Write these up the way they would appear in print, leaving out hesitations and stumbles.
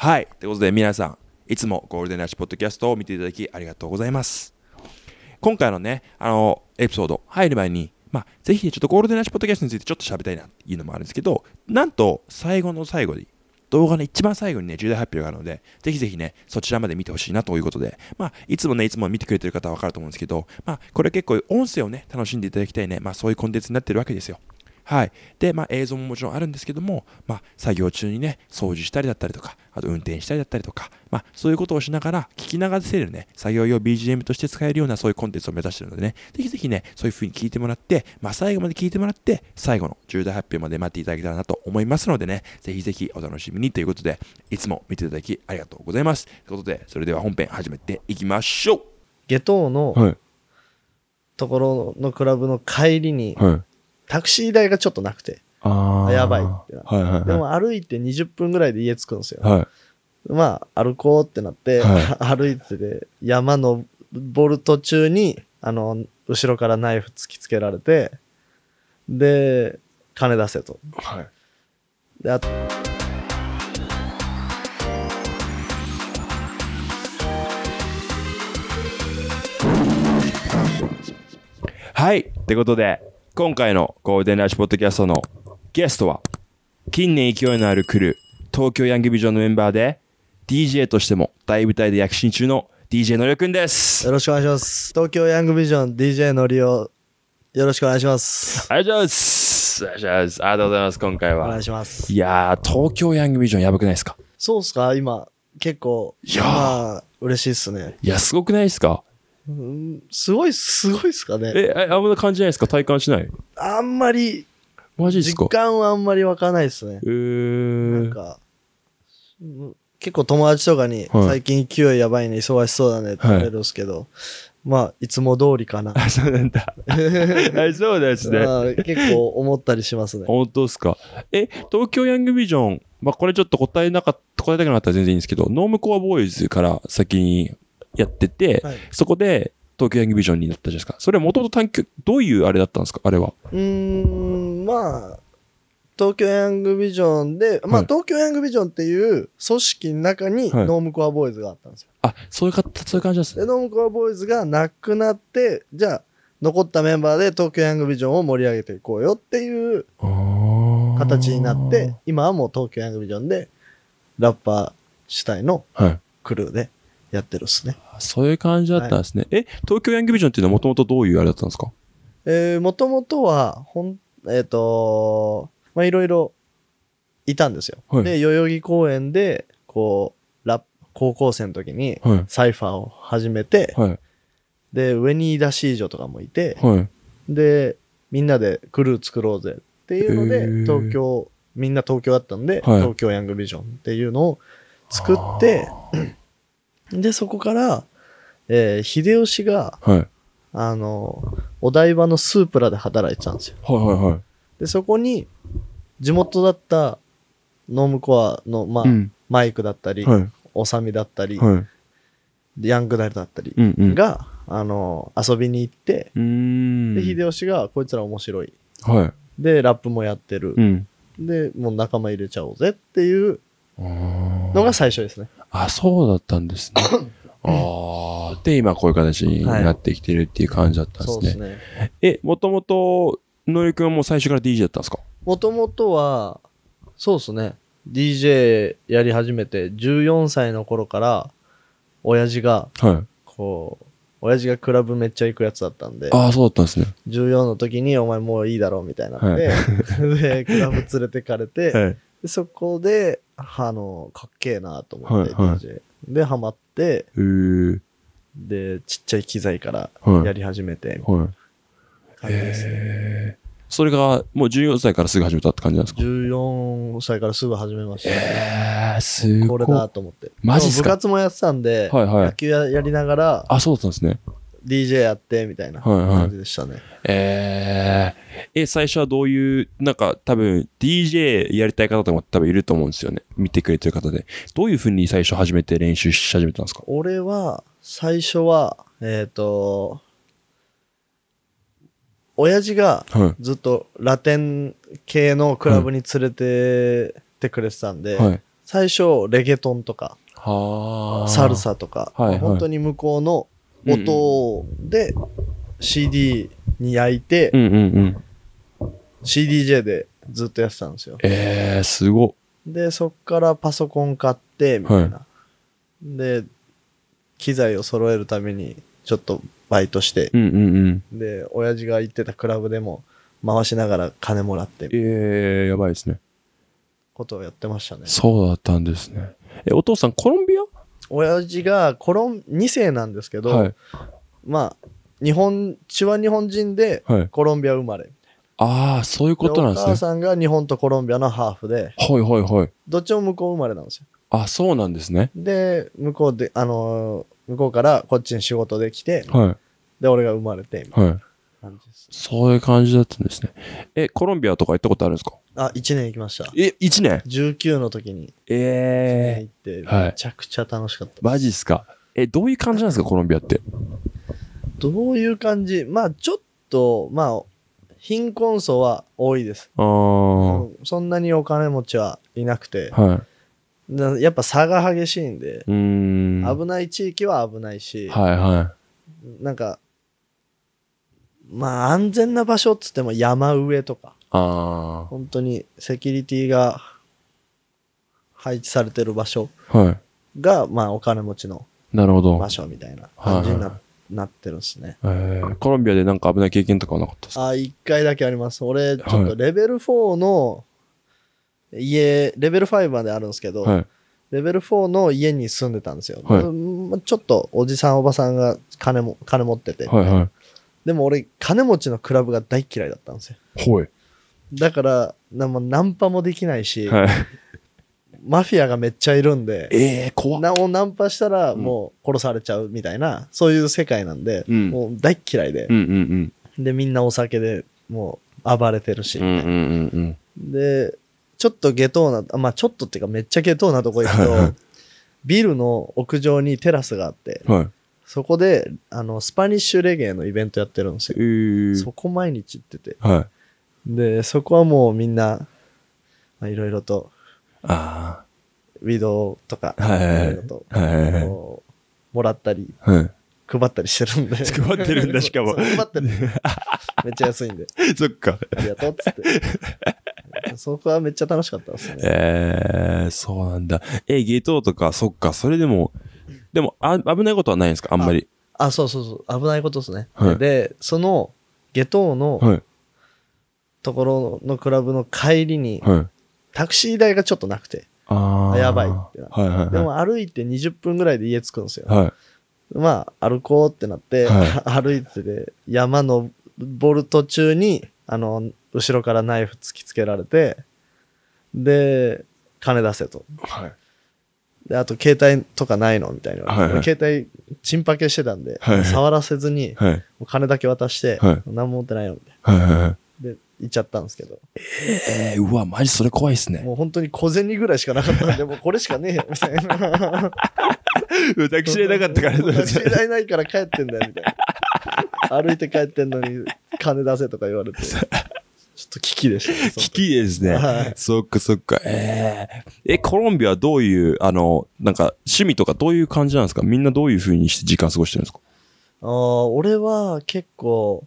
はい。ということで皆さん、いつもゴールデンラッシュポッドキャストを見ていただきありがとうございます。今回のね、エピソード入る前に、ぜひちょっとゴールデンラッシュポッドキャストについてちょっと喋りたいなっていうのもあるんですけど、なんと最後の最後に、動画の一番最後にね、重大発表があるので、ぜひぜひね、そちらまで見てほしいなということで、いつも見てくれてる方は分かると思うんですけど、これ結構音声をね、楽しんでいただきたいね、そういうコンテンツになってるわけですよ。はい。で、映像ももちろんあるんですけども、作業中にね、掃除したりだったりとか、あと運転したりだったりとか、そういうことをしながら、聞き流せるね、作業用 BGM として使えるようなそういうコンテンツを目指しているのでね、ぜひぜひね、そういう風に聞いてもらって、最後まで聞いてもらって、最後の重大発表まで待っていただけたらなと思いますのでね、ぜひぜひお楽しみにということで、いつも見ていただきありがとうございます。ということで、それでは本編始めていきましょう。 下等のところのクラブの帰りに、タクシー代がちょっとなくて、やばいってなって、でも歩いて20分ぐらいで家着くんですよ。歩こうってなって、歩いてて、山登る途中に、後ろからナイフ突きつけられて、で、金出せと。で、 はい。ってことで、今回のゴールデンラッシュポッドキャストのゲストは、近年勢いのあるクルー、東京ヤングビジョンのメンバーで、DJ としても大舞台で躍進中の DJ のりおくんです。 よろしくお願いします。東京ヤングビジョン DJ のりお、よろしくお願いします。 ありがとうございます。ありがとうございます。今回は。 お願いします。 いやー、東京ヤングビジョンやばくないですか？ そうっすか？今、結構、嬉しいっすね。 いや、すごくないですか？ すごいっすかね。 あんま感じないですか？体感しない？ あんまり、 マジですか？ 実感はあんまり湧かないっすね。なんか、結構友達とかに、最近勢いやばいね、忙しそうだねって言われるんですけど、いつも通りかな。 そうなんだ。そうですね。 結構思ったりしますね。 本当ですか？東京ヤングビジョン、これちょっと答えたくなかったら全然いいんですけど、ノームコアボーイズから先にやってて、そこで東京ヤングビジョンになったじゃないですか。それはもともとどういうあれだったんですか？あれは。 東京ヤングビジョンで、東京ヤングビジョンっていう組織の中にノームコアボーイズがあったんですよ。 そういう感じですね。 で、ノームコアボーイズがなくなって、じゃあ、残ったメンバーで東京ヤングビジョンを盛り上げていこうよっていう形になって、今はもう東京ヤングビジョンでラッパー主体のクルーでやってるっすね。 そういう感じだったんですね。東京ヤングビジョンっていうのはもともとどういうあれだったんですか？ もともとは、いろいろいたんですよ。で、代々木公園で、高校生の時にサイファーを始めて、で、上にダシージョとかもいて、で、みんなでクルー作ろうぜっていうので、みんな東京だったんで、東京ヤングビジョンっていうのを作って、で、そこから、秀吉が、お台場のスープラで働いてたんですよ。で、そこに、地元だったノームコアの、マイクだったり、おさみだったり、ヤングダルだったりが、遊びに行って、で、秀吉が、こいつら面白い。で、ラップもやってる。で、もう仲間入れちゃおうぜっていうのが最初ですね。 そうだったんですね。で、今こういう形になってきてるっていう感じだったんですね。そうですね。もともと、のりくんはもう最初から DJ だったんですか？ もともとは、そうですね。DJ やり始めて、14歳の頃から、親父がクラブめっちゃ行くやつだったんで。 そうだったんですね。 14の時に、お前もういいだろうみたいになって、で、クラブ連れてかれて、でそこで、かっけえなと思って、DJ。で、ハマって、で、ちっちゃい機材からやり始めて、感じですね。 それがもう14歳からすぐ始めたって感じなんですか ？14歳からすぐ始めました。 すごい。 これだと思って。 マジっすか？ 部活もやってたんで、野球やりながら、 そうだったんですね。 DJ やってみたいな感じでしたね。 最初はどういう、多分 DJ やりたい方とかも多分いると思うんですよね。見てくれてる方で。どういう風に最初始めて練習し始めたんですか？ 俺は、最初は、親父がずっとラテン系のクラブに連れてってくれてたんで、 最初、レゲトンとか、サルサとか、本当に向こうの音で CD に焼いて、CDJ でずっとやってたんですよ。 すごっ。 で、そっからパソコン買って、みたいな。で、機材を揃えるために、ちょっとバイトして、で、親父が行ってたクラブでも回しながら金もらって。 やばいですね。 ことをやってましたね。 そうだったんですね。お父さんコロンビア？ 親父が2世なんですけど、まあ、血は日本人でコロンビア生まれ。 そういうことなんですね。 お母さんが日本とコロンビアのハーフで、どっちも向こう生まれなんですよ。 そうなんですね。 で、向こうからこっちに仕事で来て、で、俺が生まれて、みたいな感じです。 そういう感じだったんですね。コロンビアとか行ったことあるんですか ？1年行きました。 1年 ?19 の時に。1年行って、めちゃくちゃ楽しかった。 マジっすか？どういう感じなんですか、コロンビアって。 どういう感じ？まあ、ちょっと、貧困層は多いです。そんなにお金持ちはいなくて、やっぱ差が激しいんで、危ない地域は危ないし、なんか、安全な場所っつっても山上とか、本当にセキュリティが配置されてる場所が、お金持ちの場所みたいな感じになってるんですね。 コロンビアでなんか危ない経験とかはなかったですか ？1回だけあります。俺、ちょっとレベル4の家、レベル5まであるんですけど、レベル4の家に住んでたんですよ。ちょっとおじさんおばさんが金持ってて。でも俺、金持ちのクラブが大嫌いだったんですよ。だから、ナンパもできないし、マフィアがめっちゃいるんで、 怖っ。 ナンパしたらもう殺されちゃうみたいな、そういう世界なんで、もう大嫌いで、で、みんなお酒でもう暴れてるし、で、ちょっと下等な、ちょっとっていうかめっちゃ下等なとこ行くと、ビルの屋上にテラスがあって、そこで、スパニッシュレゲエのイベントやってるんですよ。そこ毎日行ってて。で、そこはもうみんな、いろいろと、ウィドウとか、いろいろと、もらったり、配ったりしてるんで。 配ってるんだ、しかも。 配ってる。めっちゃ安いんで。 そっか。 ありがとうっつって。そこはめっちゃ楽しかったですね。 そうなんだ。ゲトとか、そっか、それでも危ないことはないんですか？あんまり。 そう。危ないことですね。で、その、ゲトの、ところのクラブの帰りに、タクシー代がちょっとなくて、やばいってなって。でも歩いて20分ぐらいで家着くんですよ。歩こうってなって、歩いてて、山登る途中に、後ろからナイフ突きつけられて、で、金出せと。で、あと携帯とかないのみたいな。携帯、チンパケしてたんで、触らせずに、金だけ渡して、何も持ってないよみたいな。で、行っちゃったんですけど。 うわ、マジそれ怖いっすね。 もう本当に小銭ぐらいしかなかったんで、もうこれしかねえよ、みたいな。 タクシー代なかったから。 タクシー代ないから帰ってんだよ、みたいな。歩いて帰ってんのに、金出せとか言われて。ちょっと危機でしたね。 危機ですね。そっか。コロンビアはどういう、なんか、趣味とかどういう感じなんですか？みんなどういう風にして時間過ごしてるんですか？ 俺は結構、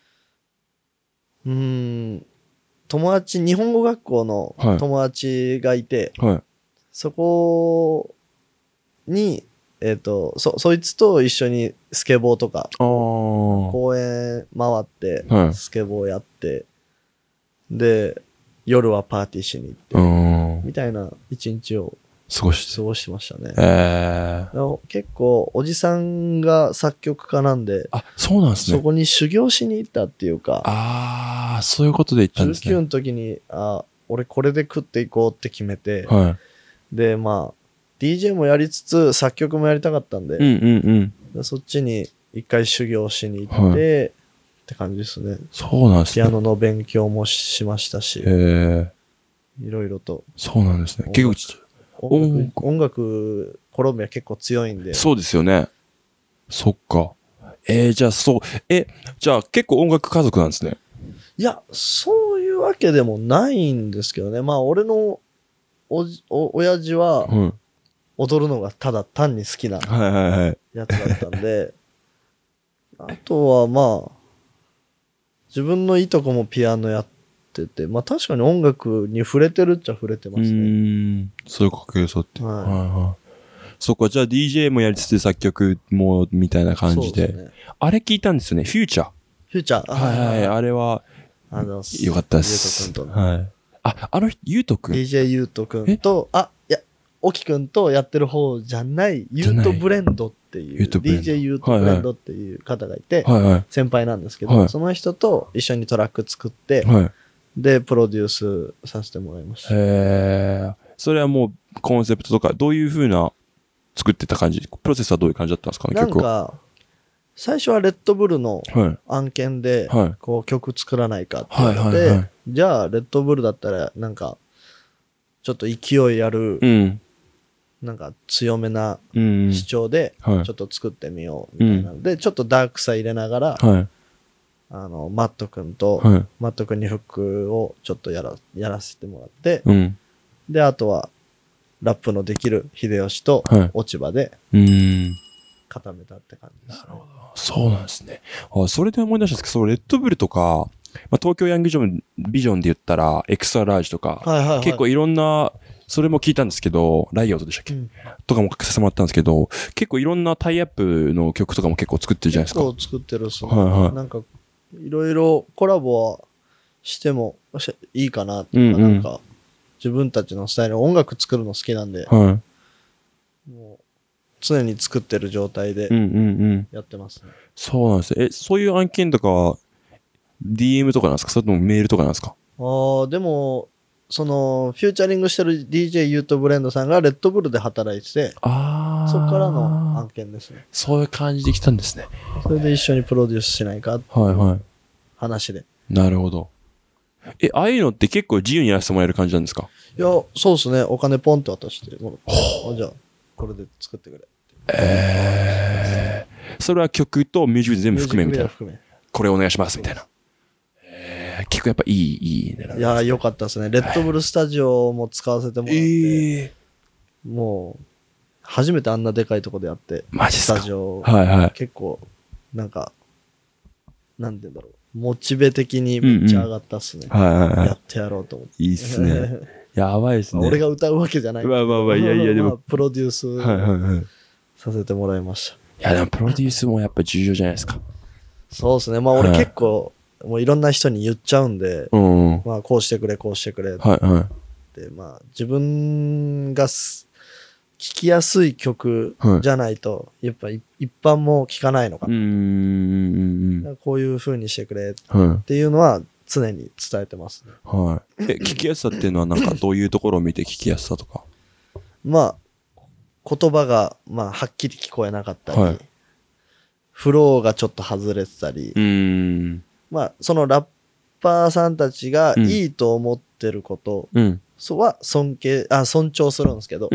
日本語学校の友達がいて、そこに、そいつと一緒にスケボーとか、公園回って、スケボーやって、で、夜はパーティーしに行って、みたいな一日を過ごしてましたね。結構、おじさんが作曲家なんで、 そうなんですね。 そこに修行しに行ったっていうか、 そういうことで行ったんですね。 19の時に、俺これで食っていこうって決めて、で、DJ もやりつつ、作曲もやりたかったんで、そっちに一回修行しに行って、って感じですね。 そうなんですね。 ピアノの勉強もしましたし、いろいろと。 そうなんですね。結構音楽、コロンビア結構強いんで。 そうですよね。そっか。じゃあ結構音楽家族なんですね。 いや、そういうわけでもないんですけどね。俺の親父は、踊るのがただ単に好きなやつだったんで、あとはまあ、自分のいとこもピアノやってて、まあ確かに音楽に触れてるっちゃ触れてますね。 そういうかけそうって。はいはい。そっか、じゃあ DJ もやりつつ作曲もみたいな感じで。ね、あれ聞いたんですよね、フューチャー。 フューチャー。 はいはい、あれは、よかったです。 ゆうとくんと。はい。 ゆうとくん DJ ゆうとくんと、おきくんとやってる方じゃない、ゆうとブレンドっていう、DJ ゆうとブレンドっていう方がいて、先輩なんですけど、その人と一緒にトラック作って、で、プロデュースさせてもらいました。 それはもうコンセプトとか、どういう風な作ってた感じ、プロセスはどういう感じだったんですかね、 曲は。なんか、最初はレッドブルの案件で、こう曲作らないかって言って、じゃあレッドブルだったらなんか、ちょっと勢いある、なんか強めな主張で、ちょっと作ってみようみたいなので、ちょっとダークさ入れながら、マット君と、マット君にフックをちょっとやらせてもらって、で、あとは、ラップのできる秀吉と落ち葉で、固めたって感じですね。なるほど。 そうなんですね。それで思い出したんですけど、レッドブルとか、東京ヤングビジョンで言ったら、エクストララージとか、結構いろんな、それも聞いたんですけど、ライオットでしたっけ、とかも書かせてもらったんですけど、結構いろんなタイアップの曲とかも結構作ってるじゃないですか。 結構作ってるっすね。なんか、いろいろコラボはしてもいいかなっていうか、なんか、自分たちのスタイル、音楽作るの好きなんで、もう常に作ってる状態でやってますね。 そうなんですね。そういう案件とかは DM とかなんですか？それともメールとかなんですか？ でも、その、フューチャリングしてる DJ ユートブレンドさんがレッドブルで働いてて、そこからの案件ですね。 そういう感じで来たんですね。 それで一緒にプロデュースしないかっていう話で。 なるほど。ああいうのって結構自由にやらせてもらえる感じなんですか？ いや、そうですね。お金ポンって渡してもらって。じゃあ、これで作ってくれ。 それは曲とミュージックビデオ全部含めみたいな。これお願いしますみたいな。結構やっぱいいね。 いや、良かったですね。レッドブルスタジオも使わせてもらって。もう、初めてあんなでかいとこでやって。 マジっすか？ スタジオ。結構、なんか、なんて言うんだろう。モチベ的にめっちゃ上がったっすね。やってやろうと思って。 いいっすね。やばいっすね。 俺が歌うわけじゃない。 いやでも。 プロデュースさせてもらいました。 いやでもプロデュースもやっぱ重要じゃないですか。 そうですね。まあ俺結構、もういろんな人に言っちゃうんで、まあこうしてくれ、こうしてくれ。で、まあ自分が聴きやすい曲じゃないと、やっぱ一般も聴かないのかな。こういう風にしてくれっていうのは常に伝えてますね。 聴きやすさっていうのはなんかどういうところを見て聴きやすさとか？ まあ、言葉がまあはっきり聞こえなかったり、フローがちょっと外れてたり、まあそのラッパーさんたちがいいと思ってることは尊重するんですけど、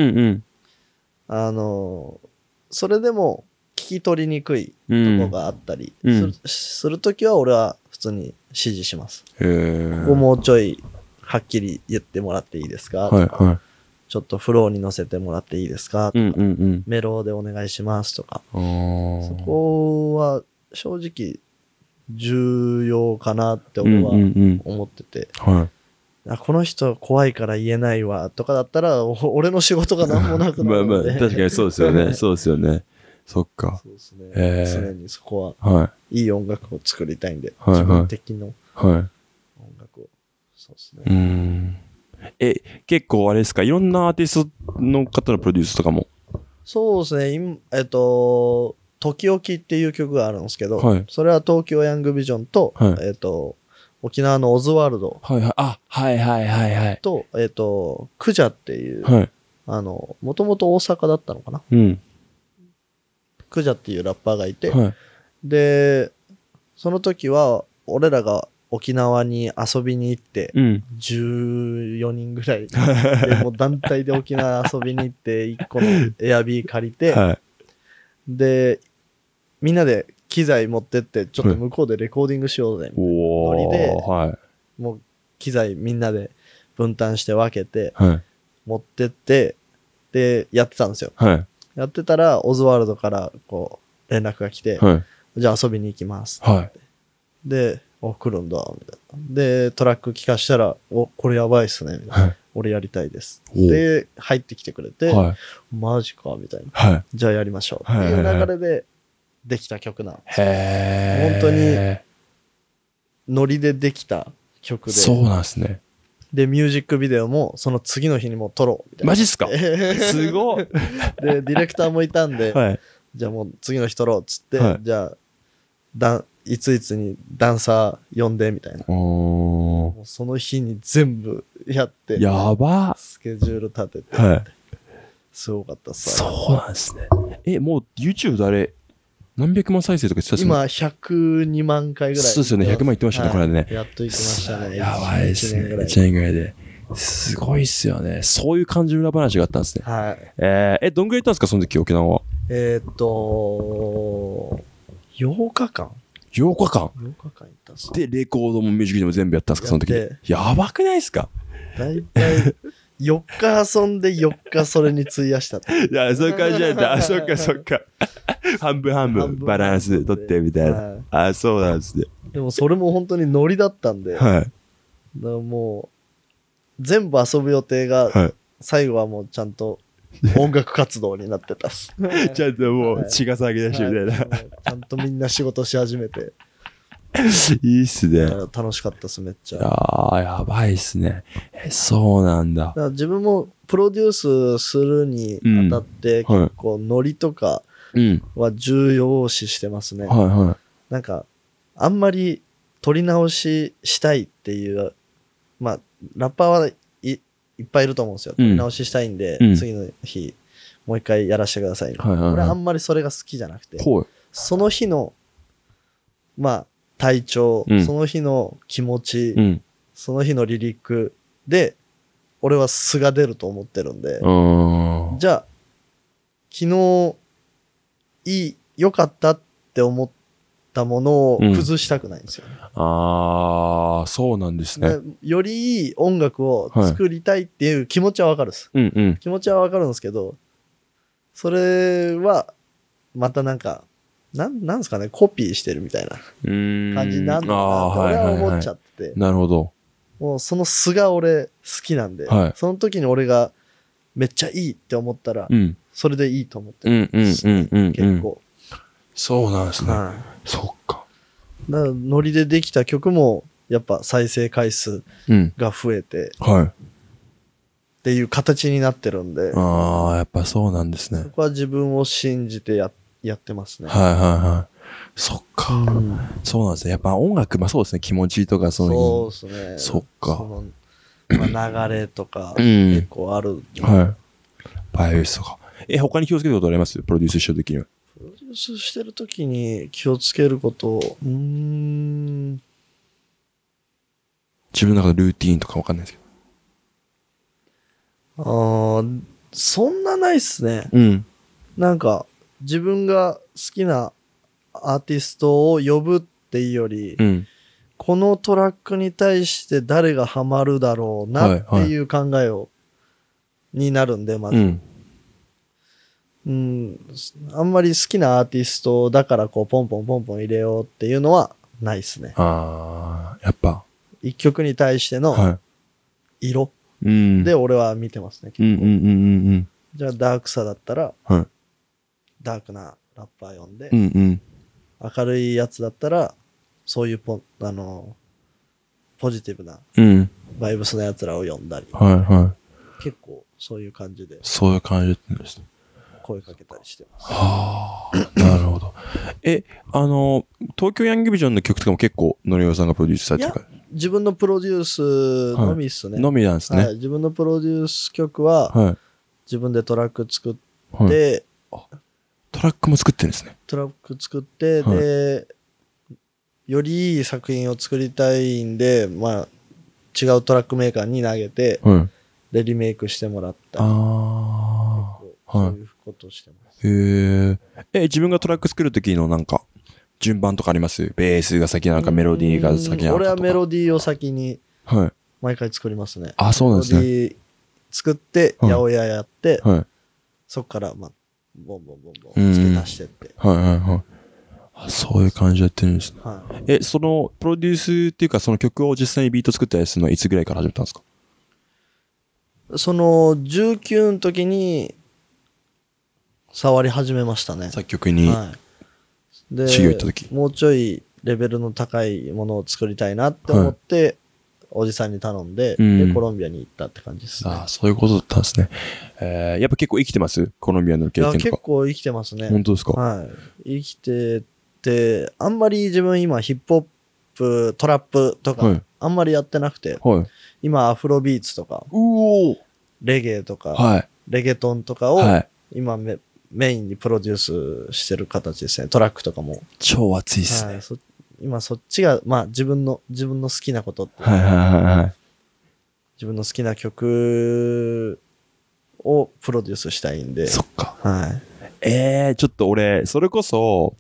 それでも聞き取りにくいとこがあったりするときは俺は普通に指示します。ここもうちょいはっきり言ってもらっていいですかとか、ちょっとフローに乗せてもらっていいですかとか、メロでお願いしますとか、そこは正直重要かなって俺は思ってて、この人怖いから言えないわとかだったら俺の仕事が何もなくなるので確かにそうですよね。そうですよね。そっか。 そうですね。常にそこはいい音楽を作りたいんで、自分的な音楽を。そうですね。 結構あれですか、いろんなアーティストの方のプロデュースとかも？ そうですね。時々っていう曲があるんですけど、それは東京ヤングビジョンと、沖縄のオズワルド。と、クジャっていう、もともと大阪だったのかな。クジャっていうラッパーがいて、で、その時は、俺らが沖縄に遊びに行って、14人ぐらい、でもう団体で沖縄遊びに行って、1個のエアビー借りて、で、みんなで機材持ってって、ちょっと向こうでレコーディングしようぜ、みたいなノリで、もう機材みんなで分担して分けて、 持ってって、で、やってたんですよ。 はい。 やってたら、オズワルドからこう、連絡が来て、はい、じゃあ遊びに行きます。はい。で、来るんだ、みたいな。で、トラック聞かしたら、これやばいっすね、みたいな。はい、俺やりたいです。で、入ってきてくれて、はい、マジか、みたいな。はい、じゃあやりましょう。っていう流れでできた曲なんですよ。本当に、ノリでできた曲で。 そうなんですね。 で、ミュージックビデオも、その次の日にも撮ろう、みたいな。 マジっすかすごい。 で、ディレクターもいたんで、はい、じゃあもう次の日撮ろう、つって、はい、じゃあ、いついつにダンサー呼んで、みたいな。もうその日に全部やって。 やばスケジュール立てて。はい。すごかったっす。 そうなんですね。もう YouTube であれ、何百万再生とか言ってたっすね。 今、102万回ぐらい。 そうですよね。100万いってましたね、はい、これでね。 やっといきましたね。 やばいですね。1年ぐらいで。すごいっすよね。そういう感じの裏話があったんですね。 はい。 どんぐらい行ったんですか、その時、沖縄は。 8日間 ?8 日間 ?8 日間行ったっす。 で、レコードもミュージックでも全部やったんですか、その時。やばくないですか？ だいたい4日遊んで4日それに費やしたって。 いや、そういう感じなんだ。あ、そっかそっか。半分半分バランス取ってみたいな。はい、あ、そうなんですね。 でもそれも本当にノリだったんで。はい。だからもう、全部遊ぶ予定が、はい、最後はもうちゃんと音楽活動になってたっす。 ちゃんともう血が騒ぎ出しみたいな、はい。 ちゃんとみんな仕事し始めて。 いいっすね。 楽しかったっす、めっちゃ。 やばいっすね。そうなんだ。 だから自分もプロデュースするにあたって、結構ノリとかは重要視してますね。はいはい。なんか、あんまり撮り直ししたいっていう、まあ、ラッパーはいっぱいいると思うんですよ。撮り直ししたいんで、次の日、もう一回やらせてください。はいはいはい、俺はあんまりそれが好きじゃなくて、その日の、まあ、体調、その日の気持ち、その日のリリックで、俺は素が出ると思ってるんで、じゃあ、昨日、良かったって思ったものを崩したくないんですよね。 そうなんですね。 よりいい音楽を作りたいっていう気持ちはわかるです。気持ちはわかるんですけど、それは、またなんか、なんですかね、コピーしてるみたいな感じになるのかなって俺は思っちゃってて。 なるほど。 もうその素が俺好きなんで、はい、その時に俺がめっちゃいいって思ったら、それでいいと思ってる。結構。 そうなんですね。そっか。 だからノリでできた曲も、やっぱ再生回数が増えて、はい。っていう形になってるんで。 やっぱそうなんですね。 そこは自分を信じてやってますね。 はいはいはい。そっか。そうなんですね。やっぱ音楽、まあそうですね。気持ちとかそうですね。 そっか。 まあ、流れとか、結構ある。 はい。バイオリスとか。他に気をつけることありますプロデュースしてるときには。 プロデュースしてるときに気をつけること、自分の中でルーティーンとかわかんないですけど。そんなないっすね。なんか、自分が好きなアーティストを呼ぶっていうより、このトラックに対して誰がハマるだろうなっていう考えになるんで、まず。あんまり好きなアーティストだからこうポンポンポンポン入れようっていうのはないっすね。 やっぱ。 一曲に対しての色で俺は見てますね。結構じゃあダークさだったら、ダークなラッパー呼んで、明るいやつだったら、そういうポジティブなバイブスのやつらを呼んだり、結構そういう感じで。 そういう感じですね。 声かけたりしてます。 なるほど。東京ヤングビジョンの曲とかも結構、のりおさんがプロデュースされてるから。 自分のプロデュースのみっすね。 のみなんですね。 自分のプロデュース曲は、自分でトラック作って、 トラックも作ってるんですね。 トラック作って、で、よりいい作品を作りたいんで、まあ、違うトラックメーカーに投げて、で、リメイクしてもらったり。そういうことしてます。 自分がトラック作るときのなんか、順番とかありますベースが先なのか、メロディーが先なのか。 俺はメロディーを先に、毎回作りますね。 そうなんですね。 メロディー作って、八百屋やって、そこから、ボンボン付け足してって。 そういう感じでやってるんですね。その、プロデュースっていうか、その曲を実際にビート作ったりするのはいつぐらいから始めたんですか？ その、19の時に、触り始めましたね。 作曲に。で、修行行った時。 もうちょいレベルの高いものを作りたいなって思って、おじさんに頼んで、で、コロンビアに行ったって感じですね。 ああ、そういうことだったんですね。やっぱ結構生きてます？コロンビアの経験とか。 結構生きてますね。 本当ですか？ はい。生きてて、あんまり自分今ヒップホップ、トラップとか、あんまりやってなくて、今アフロビーツとか、レゲエとか、レゲトンとかを、今メインにプロデュースしてる形ですね。トラックとかも。 超熱いっすね。 今そっちが、自分の好きなことって。自分の好きな曲をプロデュースしたいんで。 そっか。ちょっと俺、それこそ、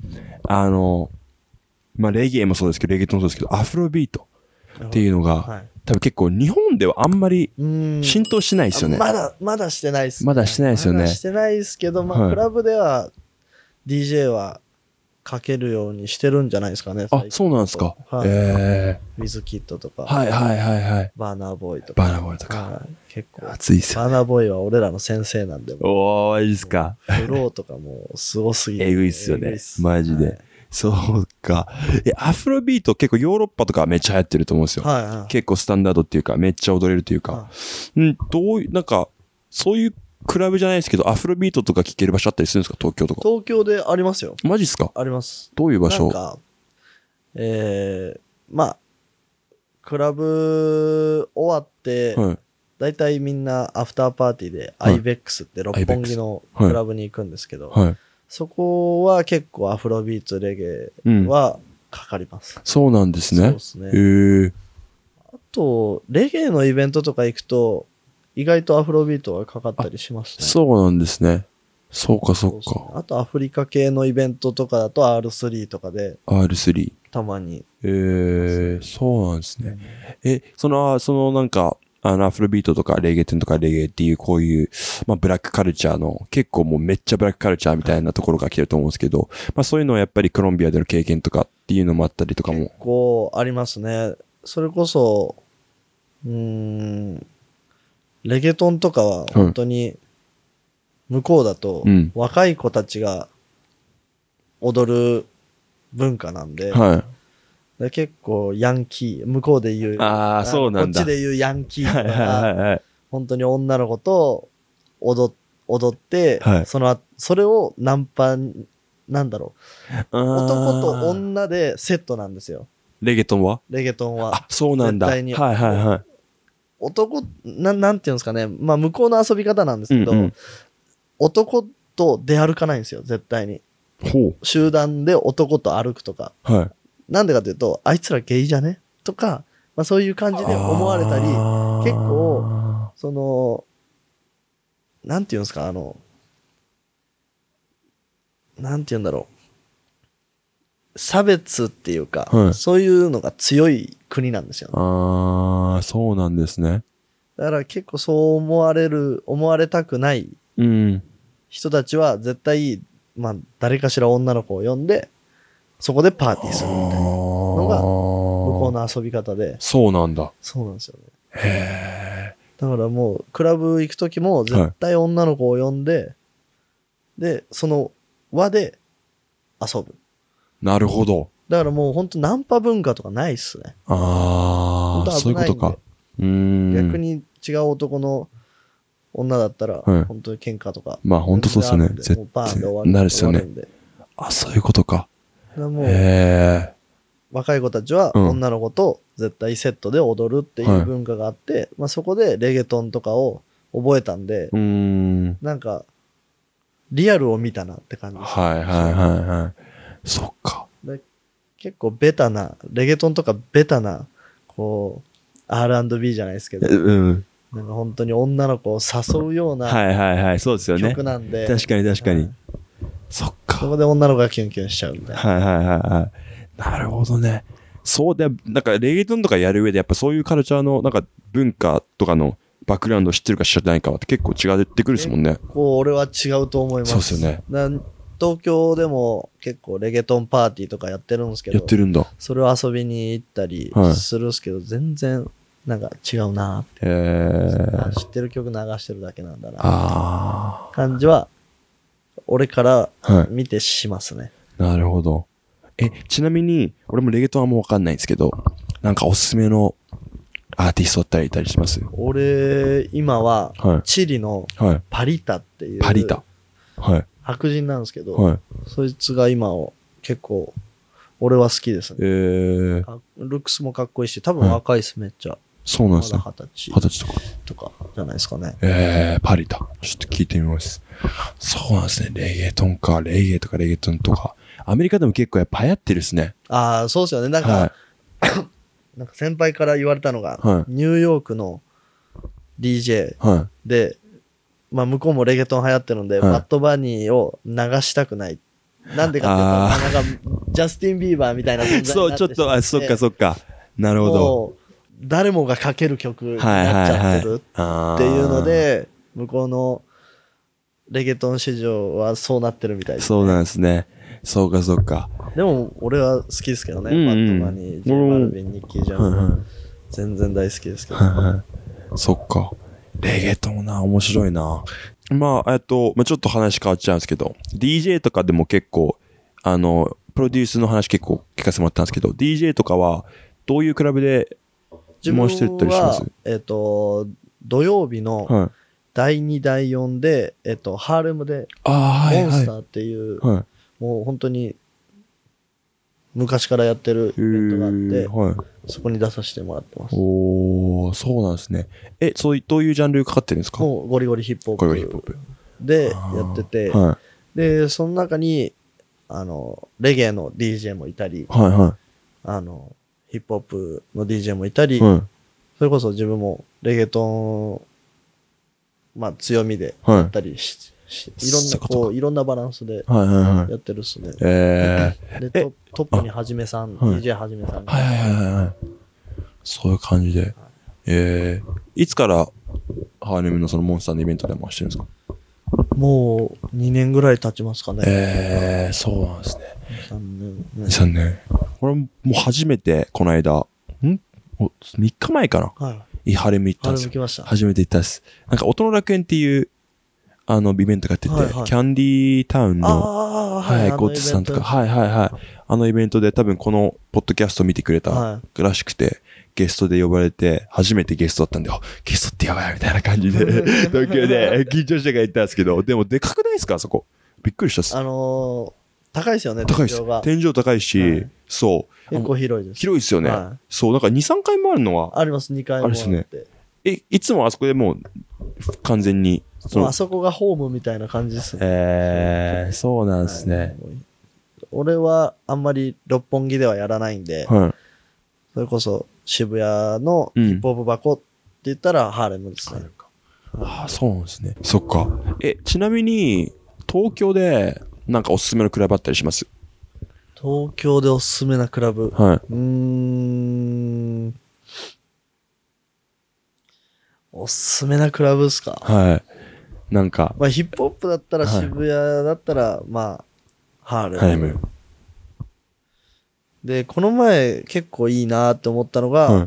レゲエもそうですけど、レゲトンもそうですけど、アフロビートっていうのが、多分結構日本ではあんまり浸透しないですよね。 まだしてないっすね。 まだしてないですよね。 まだしてないですけど、クラブでは DJ はかけるようにしてるんじゃないですかね。 あ、そうなんですか。 ウィズキッドとか。バーナーボーイとか。結構。 熱いっすよ。 バーナーボーイは俺らの先生なんで。 おー、いいっすか。 フローとかもすごすぎて。 えぐいっすよね。マジで。そうか。アフロビート結構ヨーロッパとかめっちゃ流行ってると思うんですよ。結構スタンダードっていうか、めっちゃ踊れるというか。なんか、そういうクラブじゃないですけど、アフロビートとか聴ける場所あったりするんですか？東京とか。 東京でありますよ。 マジっすか？ あります。 どういう場所？ なんか、クラブ終わって、だいたいみんなアフターパーティーで IBEX って六本木のクラブに行くんですけど、そこは結構アフロビーツ、レゲエはかかります。 そうなんですね。 そうですね。あと、レゲエのイベントとか行くと、意外とアフロビートがかかったりしますね。 そうなんですね。そうかそうか。 あとアフリカ系のイベントとかだと R3 とかで。 R3。 たまに。 そうなんですね。そのなんか、アフロビートとかレゲテンとかレゲエっていうこういう、ブラックカルチャーの結構もうめっちゃブラックカルチャーみたいなところが来てると思うんですけど、そういうのはやっぱりコロンビアでの経験とかっていうのもあったりとかも。 結構ありますね。それこそ、レゲトンとかは本当に向こうだと若い子たちが踊る文化なんで、結構ヤンキー、向こうで言う、 そうなんだ。 こっちで言うヤンキーとか、本当に女の子と踊って、それをなんだろう。男と女でセットなんですよ。 レゲトンは？ あ、 そうなんだ。絶対に。 男、なんていうんですかね。向こうの遊び方なんですけど、男と出歩かないんですよ、絶対に。集団で男と歩くとか。なんでかというと、あいつらゲイじゃねとか、そういう感じで思われたり、結構、なんていうんですか、なんていうんだろう。差別っていうか、そういうのが強い国なんですよね。 そうなんですね。 だから結構そう思われたくない人たちは絶対、誰かしら女の子を呼んで、そこでパーティーするみたいなのが向こうの遊び方で。 そうなんだ。 そうなんですよね。だからもうクラブ行くときも絶対女の子を呼んで、で、その輪で遊ぶ。 なるほど。 だからもう本当ナンパ文化とかないっすね。 そういうことか。 逆に違う男の女だったら、本当に喧嘩とか。 本当そうですよね。絶対。なるっすよね。そういうことか。 もう若い子たちは女の子と絶対セットで踊るっていう文化があって、そこでレゲトンとかを覚えたんで、なんか、リアルを見たなって感じです。 そっか。 結構ベタな、レゲトンとかベタな、R&B じゃないですけど、なんか本当に女の子を誘うような曲なんで。 確かに。そっか。 そこで女の子がキュンキュンしちゃうみたいな。 なるほどね。そうで、なんかレゲトンとかやる上でやっぱそういうカルチャーのなんか文化とかのバックグラウンド知ってるか知らないかは結構違ってくるですもんね。 俺は違うと思います。 そうですよね。 東京でも結構レゲトンパーティーとかやってるんですけど。 やってるんだ。 それを遊びに行ったりするんですけど、全然なんか違うなって。知ってる曲流してるだけなんだな。感じは、俺から見てしますね。 なるほど。ちなみに、俺もレゲトンはもうわかんないんですけど、なんかおすすめのアーティストっていたりします？ 俺、今は、チリのパリタっていう。 パリタ。はい。 白人なんですけど、そいつが今を結構、俺は好きですね。ルックスもかっこいいし、多分若いです、めっちゃ。 そうなんですね。 まだ20 歳とかじゃないですかね。 パリタ。ちょっと聞いてみます。そうなんですね。レゲトンか。レゲとかレゲトンとか。アメリカでも結構やっぱ流行ってるですね。 そうですよね。なんか、なんか先輩から言われたのが、ニューヨークの DJ で、まあ向こうもレゲトン流行ってるんで、バッドバニーを流したくない。なんでかっていうと、なんか、ジャスティン・ビーバーみたいな存在になってしまって。 そう、ちょっと、そっかそっか。なるほど。 誰もが書ける曲になっちゃってるっていうので、向こうのレゲトン市場はそうなってるみたいですね。そうなんですね。そうかそうか。でも、俺は好きですけどね。バッドバニー、ジェイ・バルビン、ニッキー・ジャム。全然大好きですけど。 そっか。レゲトンな、面白いな。まあ、ちょっと話変わっちゃうんですけど、DJ とかでも結構、プロデュースの話結構聞かせてもらったんですけど、DJ とかは、どういうクラブで回してったりします？ 土曜日の第2、第4で、ハーレムで、モンスターっていう、もう本当に、昔からやってるイベントがあって、そこに出させてもらってます。 そうなんですね。そういう、どういうジャンルかかってるんですか？ もうゴリゴリヒップホップでやってて、で、その中に、レゲエの DJ もいたり、ヒップホップの DJ もいたり、それこそ自分もレゲトン、まあ強みでやったりいろんなバランスでやってるっすね。で、トップにはじめさん、DJ はじめさん。 そういう感じで。いつからハーレムのそのモンスターのイベントで回してるんですか？ もう2年ぐらい経ちますかね。 そうなんですね。3年。これもう初めてこの間、3日前かな、ハーレム行ったんですよ。初めて行ったんです。なんか音の楽園っていうイベントがやってて、キャンディータウンの、ゴッツさんとか、イベントで多分このポッドキャスト見てくれたらしくて、ゲストで呼ばれて、初めてゲストだったんで、ゲストってやばいみたいな感じで、東京で緊張してから行ったんですけど、でもでかくないですか、あそこ。びっくりしたっす。 高いですよね、 高いです。天井高いし、そう。 結構広いです。 広いですよね。そう、なんか2、3階もあるのは。 あります、2階もあって。あれですね。いつもあそこでもう、完全に。 あそこがホームみたいな感じですね。そうなんですね。 俺はあんまり六本木ではやらないんで、それこそ渋谷のヒップホップ箱って言ったらハーレムですね。 そうなんですね。そっか。ちなみに、東京でなんかおすすめのクラブあったりします？ 東京でおすすめなクラブ。おすすめなクラブですか？ なんか。 まあヒップホップだったら渋谷だったら、まあ、ハーレム。で、この前結構いいなって思ったのが、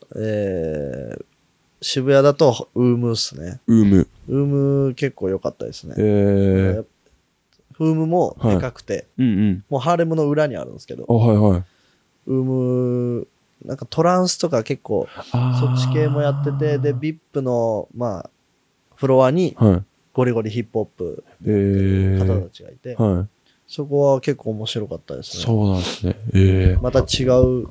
渋谷だとウームっすね。ウーム結構良かったですね。ウームもでかくて、もうハーレムの裏にあるんですけど、ウーム、なんかトランスとか結構そっち系もやってて、で、VIP の、まあ、フロアにゴリゴリヒップホップ方たちがいて、そこは結構面白かったですね。 そうなんですね。 また違う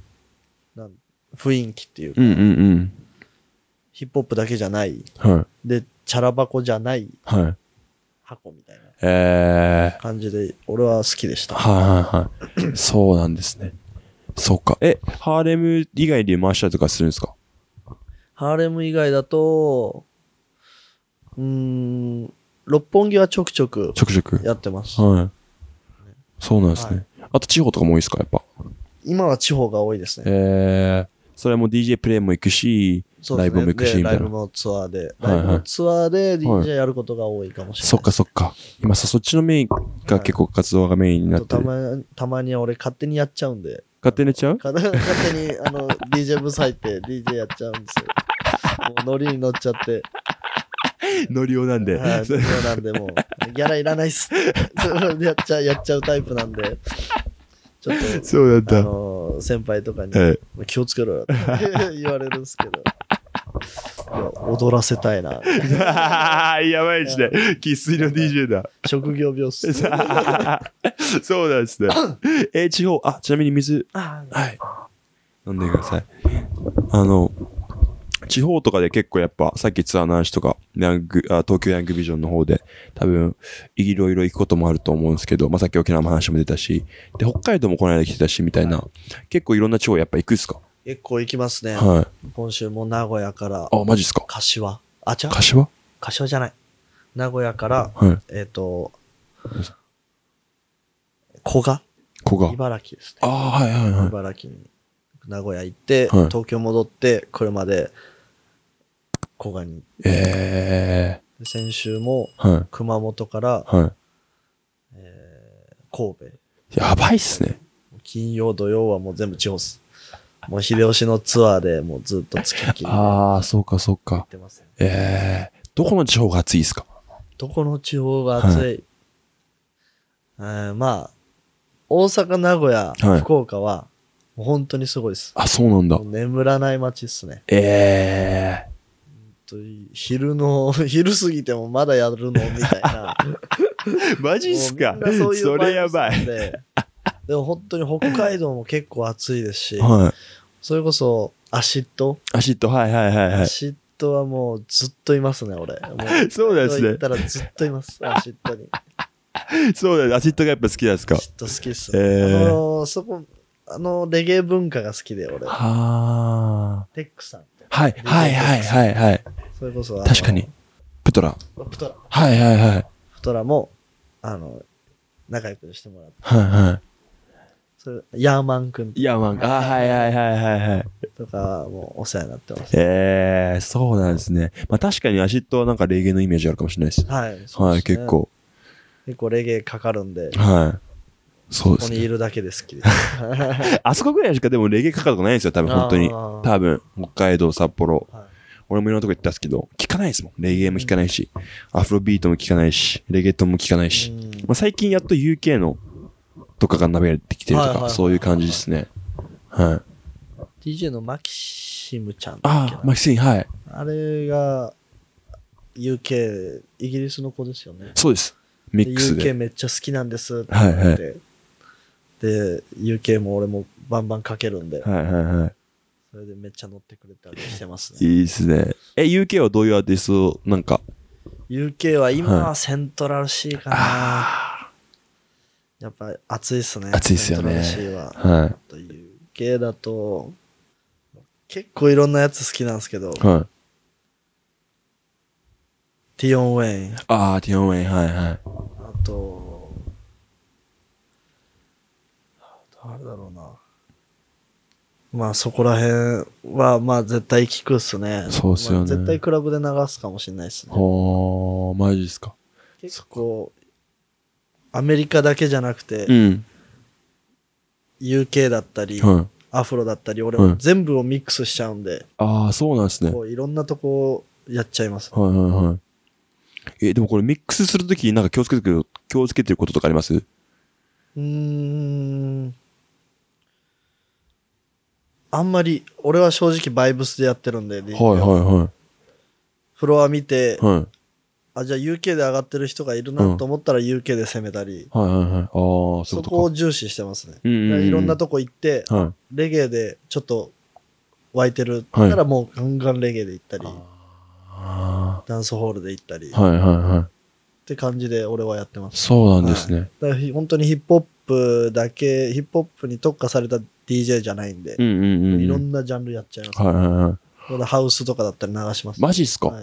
雰囲気っていうか、ヒップホップだけじゃない、で、チャラ箱じゃない、箱みたいな感じで、俺は好きでした。そうなんですね。そっか。ハーレム以外で回したりとかするんですか？ハーレム以外だと、六本木はちょくちょくやってます。 そうなんですね。あと地方とかも多いですか、やっぱ。 今は地方が多いですね。 それも DJ プレイも行くし、 ライブも行くしみたいな。 ライブもツアーで。ライブもツアーで DJ やることが多いかもしれない。 そっかそっか。今そっちのメインが結構活動がメインになってる。たまに俺勝手にやっちゃうんで。 勝手にやっちゃう？ 勝手にDJ ブサ入って DJ やっちゃうんですよ。もうノリに乗っちゃって。 ノリオなんで。 はい、ノリオなんでもう、ギャラいらないっす。やっちゃうタイプなんで。ちょっと、 そうなんだ。 先輩とかに、気をつけろよって言われるんですけど。いや、踊らせたいな。 やばいですね。生粋の DJ だ。 職業病っす。 そうなんですね。地方、ちなみに水、はい。飲んでください。地方とかで結構やっぱ、さっきツアーの話とか、東京ヤングビジョンの方で、多分、いろいろ行くこともあると思うんですけど、さっき沖縄の話も出たし、で、北海道もこの間来てたし、みたいな、結構いろんな地方やっぱ行くっすか？ 結構行きますね。 はい。 今週も名古屋から。 マジっすか？ 柏。違う？ 柏じゃない。名古屋から、 はい。 古賀。茨城ですね。 はいはいはい。 茨城に、名古屋行って、東京戻って、車で、古賀に。先週も、熊本から、神戸。 やばいっすね。 金曜、土曜はもう全部地方っす。もう秀吉のツアーでもうずっと月きり。 そうかそうか。どこの地方が暑いですか？ どこの地方が暑い？大阪、名古屋、福岡は、もう本当にすごいです。 そうなんだ。 眠らない街っすね。昼過ぎてもまだやるのみたいな。 マジっすか？それやばい。 でも本当に北海道も結構暑いですし、それこそアシッド、 はい。アシッドはもうずっといますね、俺。 そうですね。 行ったらずっといます、アシッドに。 そうだね、アシッドがやっぱ好きなんですか？ アシッド好きっすね。レゲエ文化が好きで、俺。テックさん。はい。それこそ確かに。プトラ。はい。 プトラも、仲良くしてもらって。 はい。 ヤーマンくん。 はい。 とか、もうお世話になってます。 そうなんですね。確かにアシッドはなんかレゲエのイメージあるかもしれないです。はい、結構レゲエかかるんで。 はい。そうですね。 ここにいるだけで好きです。 あそこぐらいしかでもレゲエかかるとこないんですよ、多分本当に。多分、北海道、札幌。俺もいろんなとこ行ったんですけど、聞かないですもん。レゲエも聞かないし、アフロビートも聞かないし、レゲエットも聞かないし。最近やっと UK のとかが流れてきてるとか、そういう感じですね。はい。 DJ のマキシムちゃん。 マキシム、はい。 あれが、UK、イギリスの子ですよね。 そうです。ミックスで。 UK めっちゃ好きなんですって言って。で、UK も俺もバンバンかけるんで。それでめっちゃ乗ってくれたりしてますね。 いいですね。UK はどういうアーティストなんか？ UK は今はセントラル C かな。やっぱ暑いっすね。 暑いっすよね。 セントラル C は。UK だと、結構いろんなやつ好きなんですけど。ティオン・ウェイン。 ティオン・ウェイン、はい。あと、誰だろうな。そこら辺は、絶対聞くっすね。 そうっすよね。 絶対クラブで流すかもしれないっすね。 マジっすか。 結構、アメリカだけじゃなくて、UK だったり、アフロだったり、俺も全部をミックスしちゃうんで。 そうなんですね。 いろんなとこやっちゃいます。 でもこれミックスするときになんか気をつけてることとかあります？ あんまり、俺は正直バイブスでやってるんで、フロア見て、じゃあ UK で上がってる人がいるなと思ったら UK で攻めたり、そこを重視してますね。いろんなとこ行って、レゲエでちょっと湧いてるったらもうガンガンレゲエで行ったり、ダンスホールで行ったり、って感じで俺はやってます。 そうなんですね。 本当にヒップホップだけ、ヒップホップに特化された DJ じゃないんで、いろんなジャンルやっちゃいます。ハウスとかだったら流します。 マジっすか？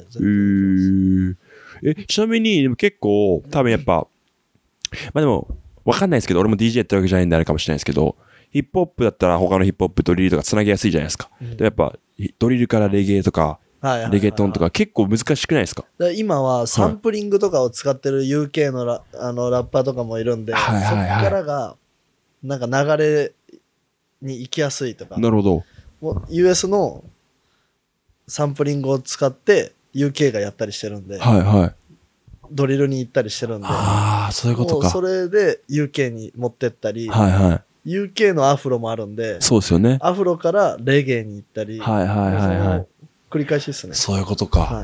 ちなみに、でも結構、多分やっぱ、でも、わかんないですけど、俺も DJ やってるわけじゃないんであれかもしれないですけど、 ヒップホップだったら他のヒップホップとドリルとかつなげやすいじゃないですか。でやっぱドリルからレゲエとか、レゲトンとか結構難しくないですか？ 今はサンプリングとかを使ってる UK のラッパーとかもいるんで、そこからがなんか流れに行きやすいとか。 なるほど。 もう US のサンプリングを使って UK がやったりしてるんで、 はいはい。 ドリルに行ったりしてるんで、 ああ、そういうことか。 それで UK に持ってったり、 はいはい。 UK のアフロもあるんで、 そうですよね。 アフロからレゲエに行ったり、 はいはいはいはい。 繰り返しですね。 そういうことか。 はい、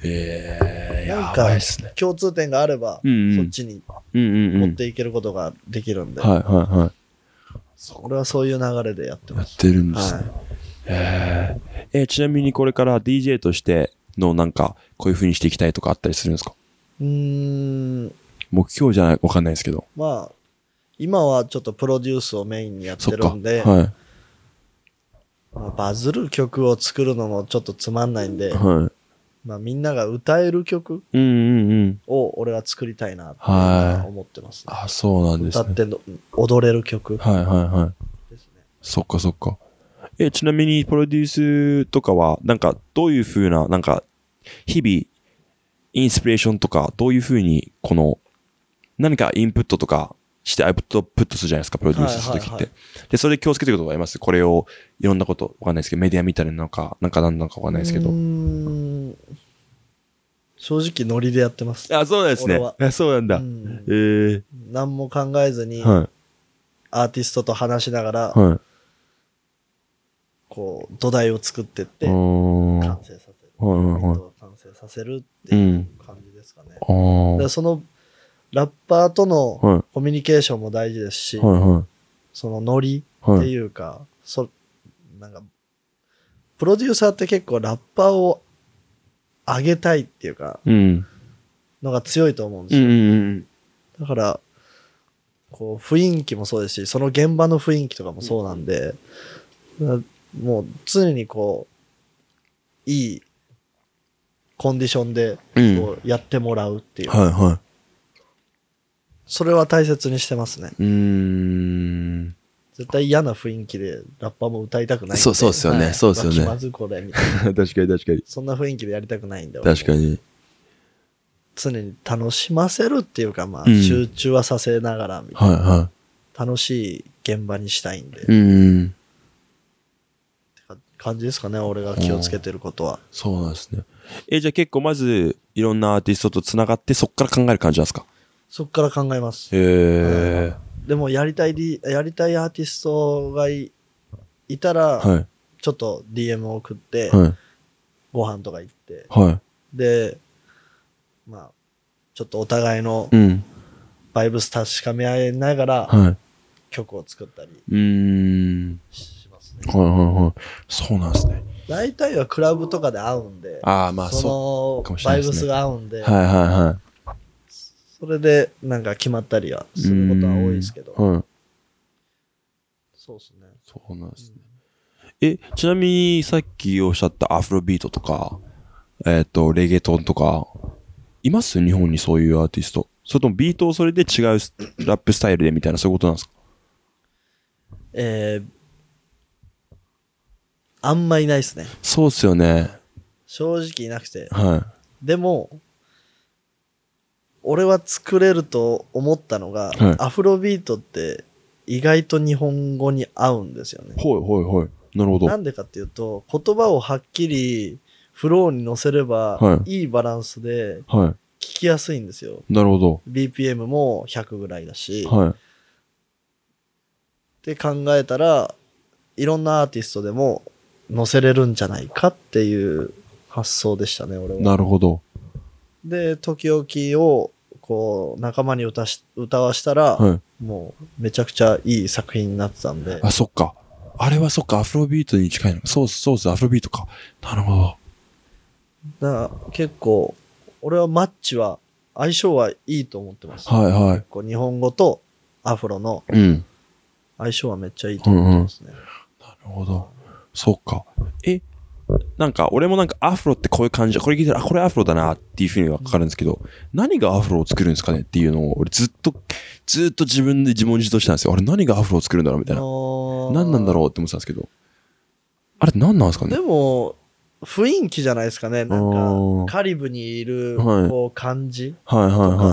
やばいですね。 共通点があれば、そっちに持っていけることができるんで。 はいはいはい。 俺はそういう流れでやってます。 やってるんですね。ちなみにこれから DJ としてのなんかこういう風にしていきたいとかあったりするんですか？目標じゃないわかんないですけど。 まあ今はちょっとプロデュースをメインにやってるんで、 はい。 まあ、バズる曲を作るのもちょっとつまんないんで、 はい。 まあみんなが歌える曲を俺は作りたいなって思ってますね。 あ、そうなんですね。 歌って踊れる曲。 はいはいはい。ですね。そっかそっか。ちなみにプロデュースとかはなんかどういう風ななんか日々インスピレーションとかどういう風にこの何かインプットとかしてアウトプットするじゃないですか、プロデュースするときって。で、それで気をつけてることがあります？これをいろんなことわかんないですけど、メディアみたいなのか、なんか何なのかわかんないですけど。 正直ノリでやってます。 あ、そうですね。そうなんだ。 何も考えずに、アーティストと話しながら、こう、土台を作ってって、完成させる。完成させるっていう感じですかね。でその、ラッパーとのコミュニケーションも大事ですし、そのノリっていうか、なんか、プロデューサーって結構ラッパーを上げたいっていうか、のが強いと思うんですよ。だから、こう、雰囲気もそうですし、その現場の雰囲気とかもそうなんで、もう常にこう、いいコンディションでこうやってもらうっていう。それは大切にしてますね。絶対嫌な雰囲気でラッパーも歌いたくないんで。 そうですよね。そうですよね。 気まずこれみたいな。 確かに確かに。 そんな雰囲気でやりたくないんで。 確かに。 常に楽しませるっていうか、まあ、集中はさせながらみたいな。楽しい現場にしたいんで。って感じですかね、俺が気をつけてることは。 そうなんですね。じゃあ結構まず、いろんなアーティストと繋がって、そっから考える感じなんですか？ そっから考えます。でもやりたいアーティストがいたら、ちょっと DM を送って、ご飯とか行って、で、まあ、ちょっとお互いのバイブス確かめ合いながら、曲を作ったりしますね。そうなんですね。大体はクラブとかで会うんで、そのバイブスが合うんで、それでなんか決まったりはすることは多いですけど。そうですね。 そうなんですね。ちなみにさっきおっしゃったアフロビートとか、レゲトンとか、います日本にそういうアーティスト。それともビートをそれで違うラップスタイルでみたいなそういうことなんですか？ あんまいないですね。 そうっすよね。 正直いなくて。でも、俺は作れると思ったのが、アフロビートって意外と日本語に合うんですよね。なるほど。なんでかっていうと、言葉をはっきりフローに乗せれば、いいバランスで聞きやすいんですよ。 なるほど。 BPM も100ぐらいだし。って考えたら、いろんなアーティストでも乗せれるんじゃないかっていう発想でしたね、俺は。なるほど。で、時々をこう仲間に歌わしたら、もうめちゃくちゃいい作品になってたんで。あ、そっか。あれはそっか、アフロビートに近いのか。そうです、アフロビートか。なるほど。だから結構、俺はマッチは、相性はいいと思ってます。結構日本語とアフロの相性はめっちゃいいと思ってますね。なるほど。そっか。なんか、俺もなんかアフロってこういう感じ、これ聞いたら、これアフロだなっていうふうにわかるんですけど、何がアフロを作るんですかねっていうのを、俺ずっと自分で自問自答したんですよ。あれ何がアフロを作るんだろうみたいな。 何なんだろうって思ってたんですけど。あれ何なんですかね。 でも、雰囲気じゃないですかね。なんか、カリブにいる、こう、感じとか。はい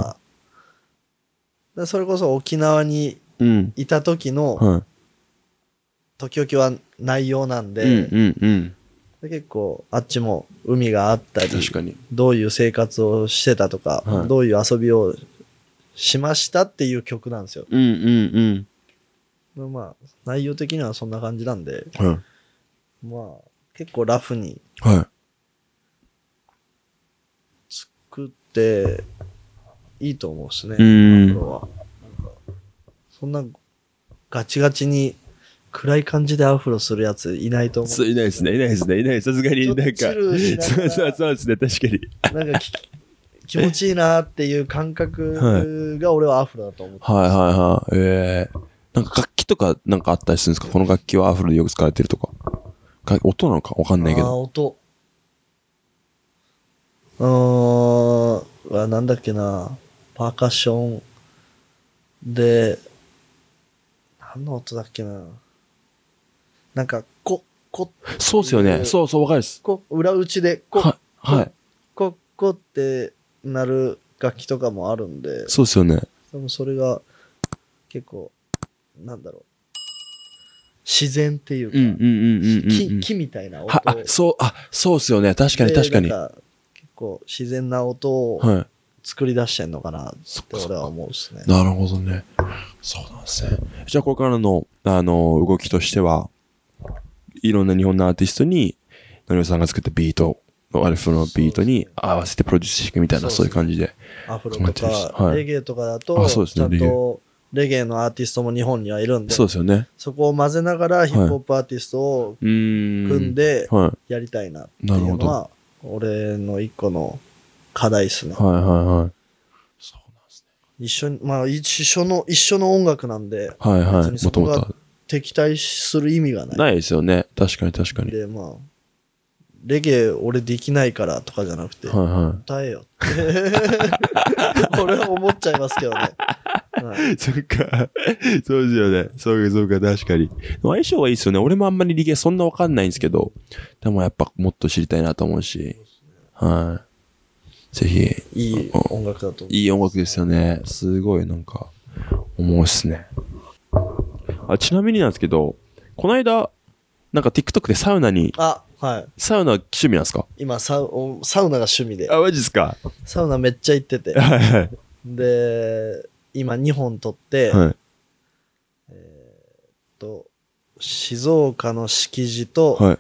はいはい。それこそ沖縄にいた時の、時々は内容なんで、結構、あっちも海があったり、どういう生活をしてたとか、どういう遊びをしましたっていう曲なんですよ。まあ、内容的にはそんな感じなんで、まあ、結構ラフに作っていいと思うですね。アフロは。なんかそんなガチガチに暗い感じでアフロするやついないと思う。 いないですね、いないですね、いない。さすがになんか。そうですね、確かに。なんか気持ちいいなっていう感覚が俺はアフロだと思ってます。 はいはいはい。なんか楽器とかなんかあったりするんですか？この楽器はアフロでよく使われてるとか。音なのかわかんないけど。 音。なんだっけな。パーカッションで、何の音だっけな。なんか、 そうっすよね。そう、わかるです。 裏打ちで、 はい。 こってなる楽器とかもあるんで。 そうっすよね。 多分それが、結構、なんだろう。自然っていうか、木みたいな音。 そうっすよね。確かに。結構自然な音を作り出してんのかなって俺は思うですね。 なるほどね。そうなんですね。じゃあこれからの、動きとしては、いろんな日本のアーティストに、のりおさんが作ったビート、アルフロのビートに合わせてプロデュースしていくみたいな、そういう感じで。 アフロとか、レゲエとかだと、ちゃんとレゲエのアーティストも日本にはいるんで、 そうですよね。 そこを混ぜながらヒップホップアーティストを組んでやりたいなっていうのは、俺の一個の課題ですね。そうなんですね。一緒の音楽なんで、別にそこが敵対する意味がない。 ないですよね。確かに。 で、レゲエ俺できないからとかじゃなくて、歌えよって俺は思っちゃいますけどね。 そっか。そうですよね。そうか、確かに。相性はいいですよね。俺もあんまりリゲそんなわかんないんですけど、でもやっぱもっと知りたいなと思うし、ぜひ。 いい音楽だと思う。 いい音楽ですよね。すごいなんか、思うっすね。ちなみになんですけど、この間、なんか TikTok でサウナサウナ趣味なんですか？ 今サウナが趣味で。 マジっすか？ サウナめっちゃ行ってて。で、今2本撮って、静岡の敷地と、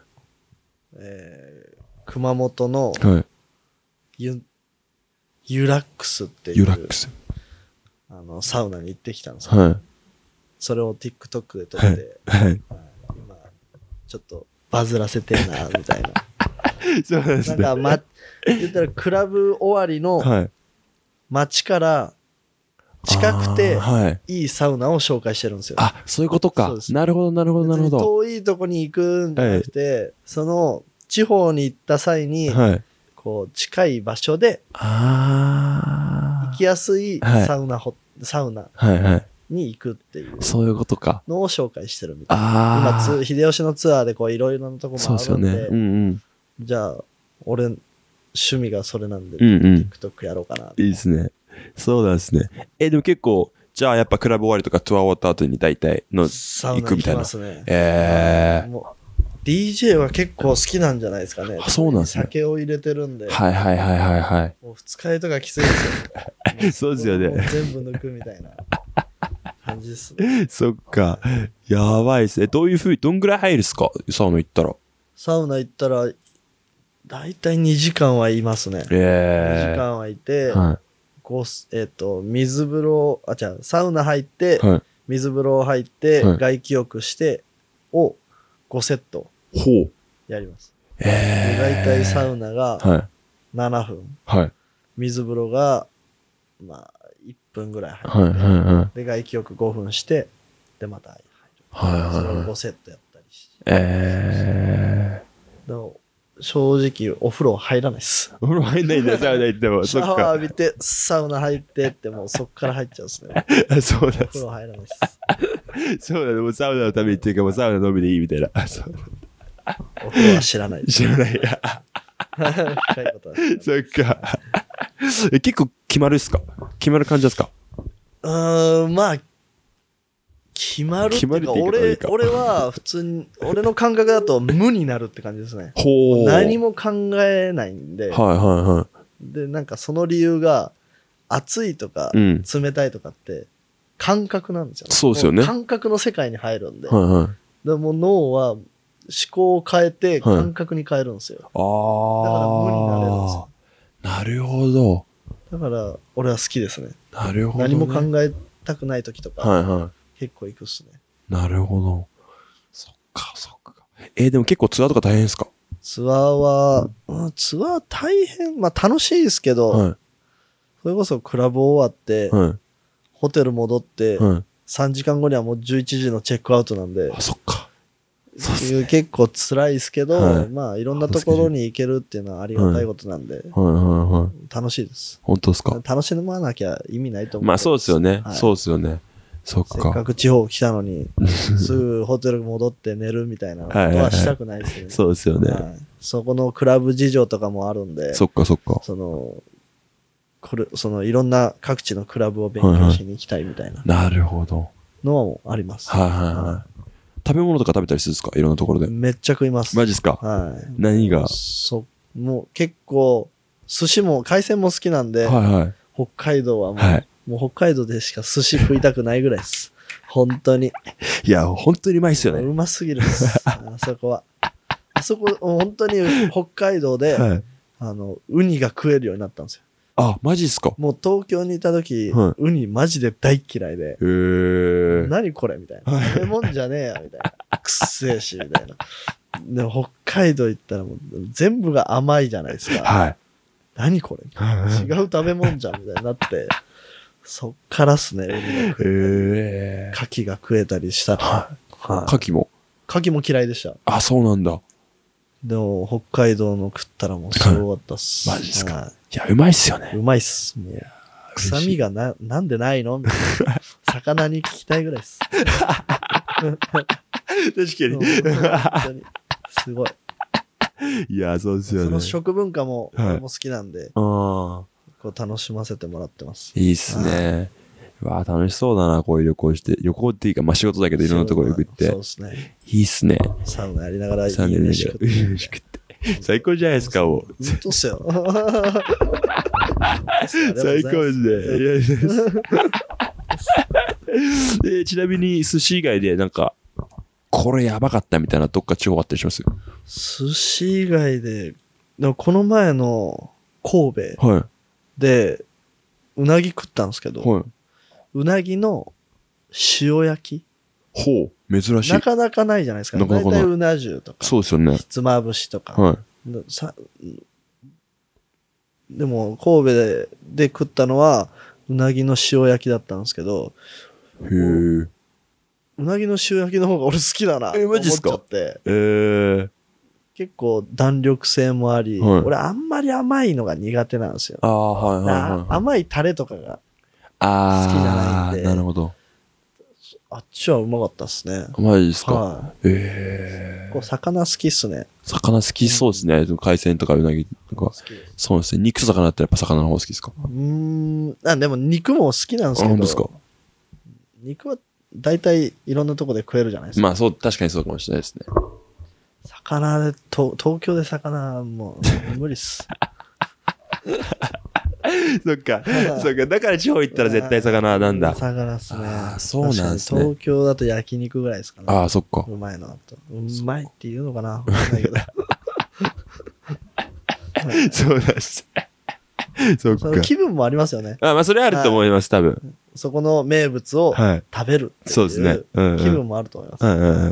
熊本の、ユラックスっていう、サウナに行ってきたんですよ。それを TikTok で撮って、今、ちょっとバズらせてんな、みたいな。 そうですね。 なんか、言ったらクラブ終わりの街から近くていいサウナを紹介してるんですよ。 そういうことか。なるほど。 遠いとこに行くんじゃなくて、その地方に行った際に、こう近い場所で行きやすいサウナに行くっていう。 そういうことか。 のを紹介してるみたいな。今、秀吉のツアーでこういろいろなとこもあるんで、じゃあ、俺、趣味がそれなんで、TikTok やろうかな。 いいですね。そうなんですね。でも結構、じゃあやっぱクラブ終わりとかツアー終わった後に大体の行くみたいな。 サウナ行きますね。もう DJ は結構好きなんじゃないですかね。 そうなんですね。 酒を入れてるんで。 はい。 もう二日酔いとかきついですよ。 そうですよね。 全部抜くみたいな感じですね。 そっか。やばいですね。どんぐらい入るっすか？サウナ行ったら。 サウナ行ったら、だいたい2時間はいますね。2時間はいて、水風呂、サウナ入って、水風呂入って、外気浴してを5セットやります。だいたいサウナが7分、水風呂が1分ぐらい入って、で外気浴5分して、でまた入る。それを5セットやったりして。正直お風呂入らないです。 お風呂入んないんだ、サウナ行っても。 シャワー浴びて、サウナ入ってってもうそっから入っちゃうんですね。 そうだ。お風呂入らないです。 そうだね、もうサウナのためにっていうか、もうサウナのみでいいみたいな。 お風呂は知らない。 知らない。 深いことは知らない。 そっか。結構決まるっすか？決まる感じですか？ まあ、決まるっていうか、俺は普通に、俺の感覚だと無になるって感じですね。 ほう。 何も考えないんで。 はいはいはい。 で、なんかその理由が、暑いとか、冷たいとかって、感覚なんですよね。 そうですよね。 感覚の世界に入るんで。 はいはい。 でも脳は思考を変えて感覚に変えるんですよ。だから無になれるんですよ。 なるほど。 だから俺は好きですね。 なるほど、ね。 何も考えたくない時とか、 はいはい、 結構行くっすね。 なるほど。そっかそっか。でも結構ツアーとか大変ですか？ ツアー大変、まあ楽しいですけど、はい、それこそクラブ終わって、はい、ホテル戻って、はい、3時間後にはもう11時のチェックアウトなんで。 あ、そっか。 結構辛いですけど、はい、まあいろんなところに行けるっていうのはありがたいことなんで、はいはいはいはい、楽しいです。 本当ですか？ 楽しまなきゃ意味ないと思う。 まあそうですよね、はい。そうですよね。そっか。 せっかく地方来たのに、すぐホテル戻って寝るみたいなことはしたくないですよね。はいはいはい、 そうですよね、はい。 そこのクラブ事情とかもあるんで、 そっかそっか。 そのいろんな各地のクラブを勉強しに行きたいみたいな。 はいはい、なるほど。 のはあります。 はいはいはい。食べ物とか食べたりするんですか？いろんなところで。 めっちゃ食います。 マジっすか？ はい。 何が？ もう結構、寿司も海鮮も好きなんで、はいはい、北海道はもう、はい、もう北海道でしか寿司食いたくないぐらいです。本当に。 いや、本当にうまいっすよね。 うますぎるです。あそこは。あそこ、本当に北海道で、はい、ウニが食えるようになったんですよ。 あ、マジっすか？もう東京にいた時、はい、ウニマジで大嫌いで。何これみたいな。食べ物じゃねえよみたいな。くっせえし、みたいな。でも北海道行ったらもう全部が甘いじゃないですか。はい。何これ違う食べ物じゃんみたいになって、そっからっすね、ウニが食えたり。牡蠣が食えたりしたら。はい。 牡蠣も嫌いでした。 あ、そうなんだ。 でも、北海道の食ったらもうすごかったっす。 マジっすか？いや、うまいっすよね。 うまいっす。もう臭みがなんでないのみたいな。魚に聞きたいぐらいっす。 確かに。 すごい。 いや、そうですよね。 その食文化も、俺も好きなんで、こう楽しませてもらってます。 いいっすね。わあ、楽しそうだな、こういう旅行して。旅行っていいか、まあ仕事だけどいろんなところ行くって。 そうですね。 いいっすね。 サウナやりながらいい飯食って。 最高じゃないですか、もう。 本当っすよ。 最高ですね。ちなみに寿司以外でなんか、これやばかったみたいなどっか地方あったりします？ 寿司以外でもこの前の神戸で、うなぎ食ったんですけど、はい、うなぎの塩焼き。 ほう、珍しい。 なかなかないじゃないですか。大体うな重とか。 そうですよね。 ひつまぶしとか。はい、でも、神戸で食ったのは、うなぎの塩焼きだったんですけど、 へー。 うなぎの塩焼きの方が俺好きだなって思っちゃって。結構弾力性もあり、はい、俺あんまり甘いのが苦手なんですよ。 はいはいはい、 甘いタレとかが好きじゃないんで。 なるほど。 あっちはうまかったっすね。 マジですか？ はい。魚好きっすね。 魚好きそうですね。海鮮とかうなぎとか。そうですね。肉と魚だったらやっぱ魚の方好きですか？ でも肉も好きなんですけど。 本当ですか？ 肉は大体いろんなとこで食えるじゃないですか。 まあそう、確かにそうかもしれないですね。 魚で、東京で魚もう無理っす。 そっか。そっか。だから地方行ったら絶対魚なんだ。 魚っすね。 ああ、そうなんですね。 東京だと焼肉ぐらいですかね。 ああ、そっか。 うまいのだと。うまいって言うのかなわかんないけど。 そうなんですね。そっか。 気分もありますよね。 まあそれあると思います、多分。 そこの名物を食べるっていう、 そうですね。 気分もあると思います。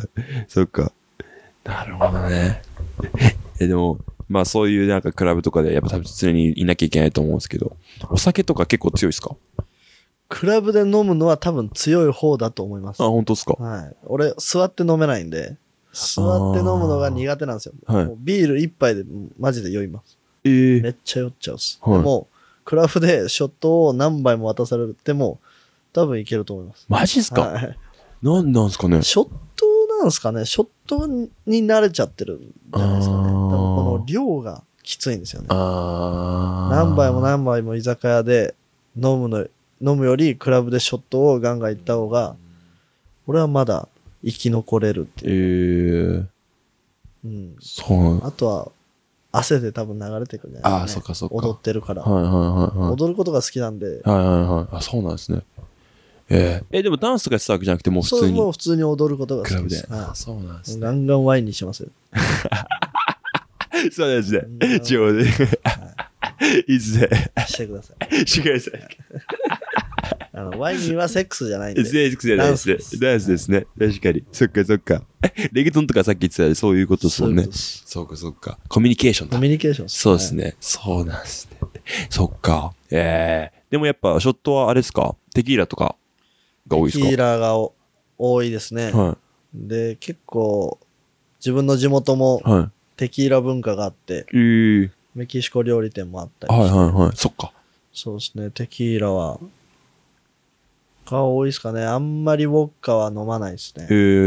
そっか。なるほどね。でも、まあそういうなんかクラブとかでやっぱ多分常にいなきゃいけないと思うんですけど、お酒とか結構強いですか？ クラブで飲むのは多分強い方だと思います。 あ、本当ですか？ はい。俺、座って飲めないんで、座って飲むのが苦手なんですよ。はい、もうビール一杯でマジで酔います。めっちゃ酔っちゃうっす。はい、でも、クラブでショットを何杯も渡されても、多分いけると思います。 マジっすか？ はい。 なんなんすかね。 ショットなんすかね。ショットに慣れちゃってるんじゃないですかね。多分この量がきついんですよね。何杯も何杯も居酒屋で飲むよりクラブでショットをガンガン行った方が、俺はまだ生き残れるっていう。うん。そう。あとは、汗で多分流れてくるんじゃないですか、ね。ああ、そっかそっか。踊ってるから。はいはいはい、はい。踊ることが好きなんで。 はいはいはい。あ、そうなんですね。でもダンスとかやってたわけじゃなくて、もう普通に。そう、 もう普通に踊ることが好きです。クラブで。あ、そうなんですね。ガンガンワインにしますよ。 そうですね。一応ね。いいっすね。 してください。してください。 ワインはセックスじゃないんで。 セックスじゃないですね。ダンスですね。確かに。そっかそっか。レゲトンとかさっき言ってたそういうことですもんね。そうかそっか。コミュニケーションだ。 コミュニケーションそうですね。そうなんですね。そっか。でもやっぱショットはあれですか？テキーラとかが多いですか？ テキーラが多いですね。はい。で、結構、自分の地元もテキーラ文化があって、メキシコ料理店もあったりして。はいはいはい。そっか。そうですね。テキーラは、が多いですかね。あんまりウォッカは飲まないですね。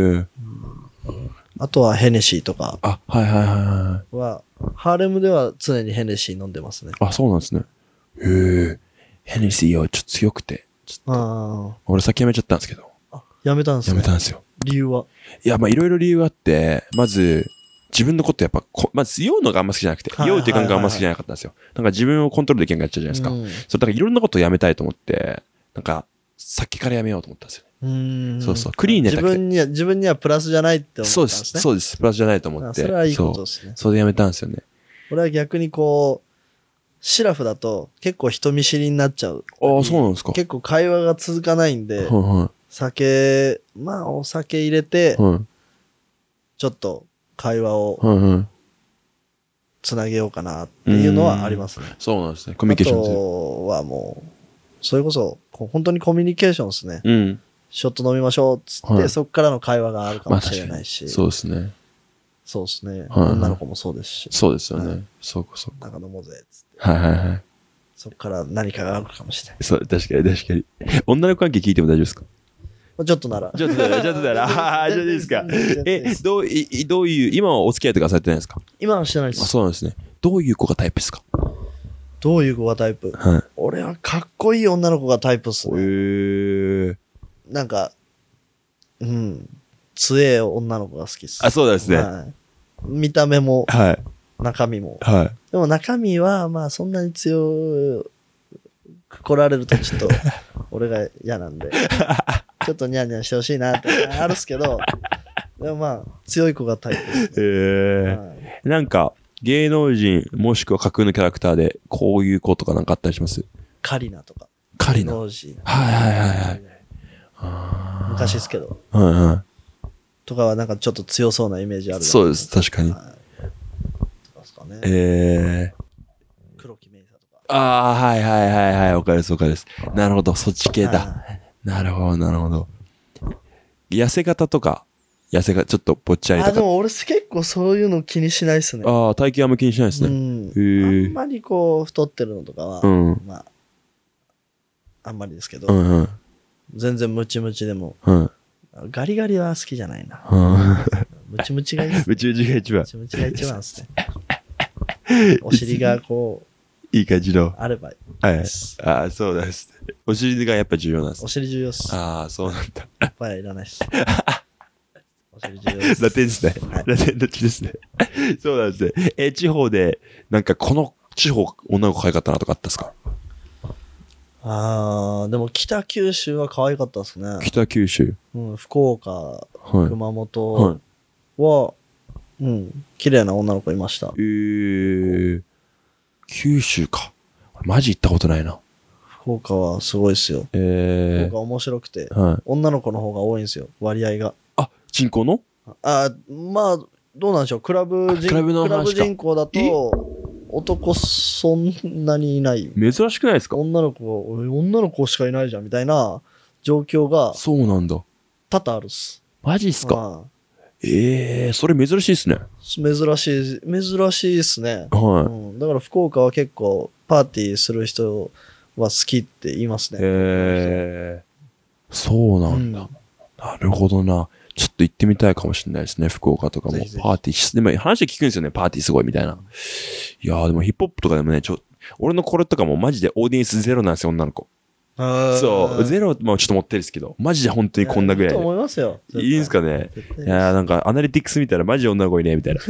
あとはヘネシーとか。あ、はいはいはいはい。ハーレムでは常にヘネシー飲んでますね。 あ、そうなんですね。ヘネシーはちょっと強くて。ちょっと俺先やめちゃったんですけど。 あ、やめたんですね。 やめたんですよ。 理由は？ いや、まあいろいろ理由があって、まず、自分のことやっぱまず酔うのがあんま好きじゃなくて、酔うっていう感覚があんま好きじゃなかったんですよ。なんか自分をコントロールできなくなっちゃうじゃないですか。そう、だからいろんなことをやめたいと思って、なんか、先からやめようと思ったんですよね。そうそう。クリーンで自分にはプラスじゃないって思ったんですね。 そうです。そうです。プラスじゃないと思って。 それはいいことですね。 それでやめたんですよね。 俺は逆にこう、シラフだと結構人見知りになっちゃう。 ああ、そうなんですか。 結構会話が続かないんで、お酒入れて、ちょっと会話をつなげようかなっていうのはありますね。 そうなんですね。コミュニケーションですね。 あとはもう、それこそ、本当にコミュニケーションですね。ショット飲みましょうっつって、そこからの会話があるかもしれないし。 そうですね。 そうですね。女の子もそうですし。 そうですよね。そうかそうか。 なんか飲もうぜっつって。 はいはいはい。 そこから何かがあるかもしれない。 そう、確かに確かに。女の子関係聞いても大丈夫ですか？ ちょっとなら。 ちょっとなら。じゃあいいですか。どういう、今はお付き合いとかされてないですか？ 今はしてないです。 あ、そうなんですね。どういう子がタイプですか？ どういう子がタイプ？はい。俺はかっこいい女の子がタイプっすね。なんか、強え女の子が好きっす。 あ、そうですね。はい。 見た目も、はい。中身も。はい。でも中身は、まあそんなに強く来られるとちょっと、俺が嫌なんで、ちょっとニャンニャンしてほしいなってあるっすけど、でもまあ、強い子がタイプですね。 はい、なんか、芸能人もしくは架空のキャラクターでこういう子とかなんかあったりします？ カリナとか。 カリナ。 芸能人。 はいはいはいはい。昔ですけど。 はいはい。 とかはなんかちょっと強そうなイメージある。 そうです、確かに。はい、ですかね。 黒木メイサとか。 ああ、はいはいはいはい、わかりますわかります。なるほど、そっち系だ。なるほど、なるほど。痩せ型とか、ちょっとぽっちゃりとか。 でも俺結構そういうの気にしないっすね。 ああ、体型あんま気にしないですね。 あんまりこう、太ってるのとかは、まあ、あんまりですけど、全然ムチムチでも、ガリガリは好きじゃないな。ムチムチがいいっすね。 ムチムチが一番。 ムチムチが一番ですね。お尻がこう、 いい感じの。 あればいい。はい。ああ、そうなんですね。お尻がやっぱ重要なんです。 お尻重要っす。 ああ、そうなんだ。 やっぱりいらないっす。お尻重要です。ラテンですね。ラテンどっちですね。そうなんですね。地方で、なんかこの地方、女の子可愛かったなとかあったっすか？ でも北九州は可愛かったですね。 北九州。 福岡、熊本は、綺麗な女の子いました。 九州か。マジ行ったことないな。 福岡はすごいっすよ。福岡面白くて、女の子の方が多いんですよ、割合が。 あ、人口の？ まあ、どうなんでしょう。クラブ人口だと、男そんなにいない。 珍しくないですか？ 女の子しかいないじゃん、みたいな状況が。 そうなんだ。 多々あるっす。 マジっすか？それ珍しいっすね。 珍しいっすね。はい。だから福岡は結構パーティーする人は好きって言いますね。 そうなんだ。ななるほどな。ちょっと行ってみたいかもしれないですね。福岡とかも。パーティーでも話聞くんですよね。パーティーすごいみたいな。いやーでもヒップホップとかでもね、俺のこれとかもマジでオーディエンスゼロなんですよ、女の子。そう。ゼロもちょっと持ってるんですけど、マジで本当にこんなぐらいで。 いいと思いますよ。 いいんですかね。いやーなんかアナリティクス見たらマジで女の子いねみたいな。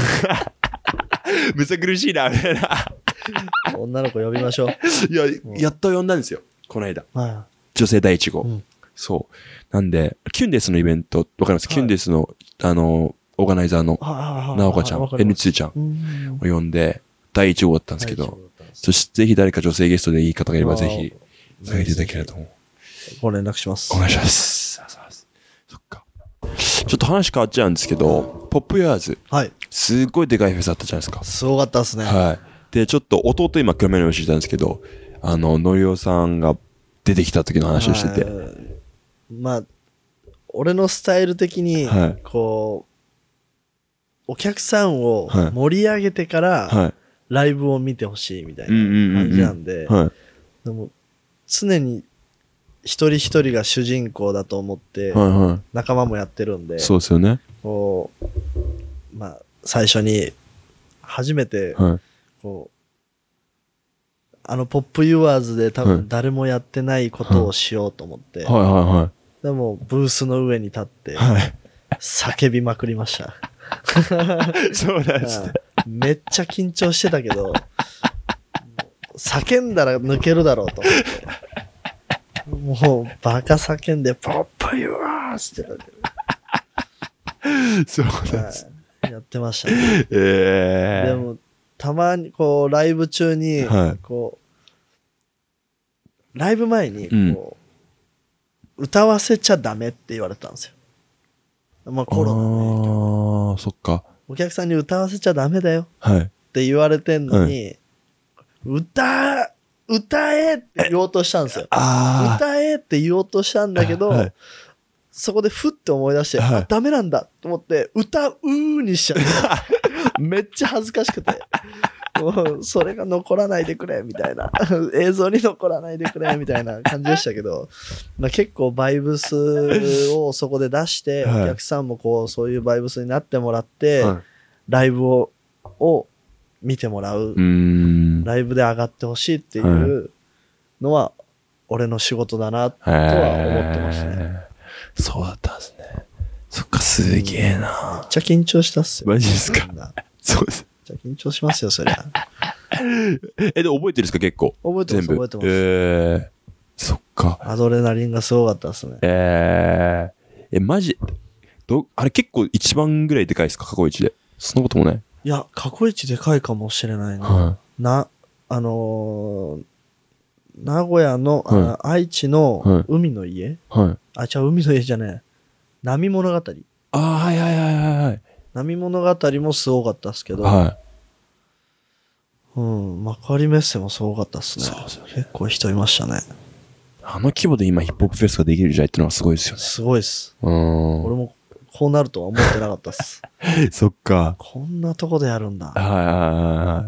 むさ苦しいな、みたいな。 女の子呼びましょう。 いや、やっと呼んだんですよ。この間。 はい、 女性第1号。そう。なんで、キュンデスのイベント、わかります、キュンデスの、オーガナイザーの、なおかちゃん、N2 ちゃんを呼んで、第1号だったんですけど、そしてぜひ誰か女性ゲストでいい方がいればぜひ、あげていただければと思う。 ご連絡します。 お願いします。そっか。ちょっと話変わっちゃうんですけど、ポップユアーズ。 はい。 すっごいでかいフェスあったじゃないですか。 すごかったですね。 はい。で、ちょっと弟今、黒目の教えたんですけど、のりおさんが出てきた時の話をしてて。 まあ、俺のスタイル的に、 はい、 こう、お客さんを盛り上げてから、はい、ライブを見てほしいみたいな感じなんで、でも常に一人一人が主人公だと思って、はいはい、仲間もやってるんで、 そうですよね。 こう、まあ、最初に、初めて、はい、こう、ポップユアーズで多分誰もやってないことをしようと思って、はいはいはい、でもブースの上に立って、はい、叫びまくりました。 そうなんですね。 めっちゃ緊張してたけど、叫んだら抜けるだろうと思って。もう、バカ叫んで、ポップユアーズって。 そうなんです、 はい。やってましたね。でも、たまに、こう、ライブ中に、はい、こう、ライブ前に、こう、歌わせちゃダメって言われたんですよ。まあ、コロナね。 ああ、そっか。 お客さんに歌わせちゃダメだよ。はい。って言われてんのに、はい、歌えって言おうとしたんですよ。歌えって言おうとしたんだけど、はい、そこでふって思い出して、はい、ダメなんだと思って、歌うにしちゃう。めっちゃ恥ずかしくて。もうそれが残らないでくれみたいな映像に残らないでくれみたいな感じでしたけど、まあ、結構バイブスをそこで出して、はい、お客さんもこうそういうバイブスになってもらって、はい、ライブを見てもらう、ライブで上がってほしいっていうのは俺の仕事だなとは思ってますね。 そうだったんですね。そっか、すげえな。めっちゃ緊張したっすよ。 マジですか。そうです。 じゃ緊張しますよ、そりゃ。 で、覚えてるんですか、結構。 覚えてます、覚えてます。 そっか。 アドレナリンがすごかったですね。 マジ、あれ結構一番ぐらいでかいですか、過去一で。そんなこともない？ いや、過去一でかいかもしれないな。はい、名古屋の、はい、愛知の海の家、はい、違う、海の家じゃねえ。波物語。 はいはいはいはい。 波物語もすごかったですけど、はい、幕張メッセもすごかったですね。そうですよね。結構人いましたね。 あの規模で今ヒップホップフェスができる時代ってのはすごいですよね。 すごいです。俺もこうなるとは思ってなかったっす。 そっか。 こんなとこでやるんだ。 はいはいはい。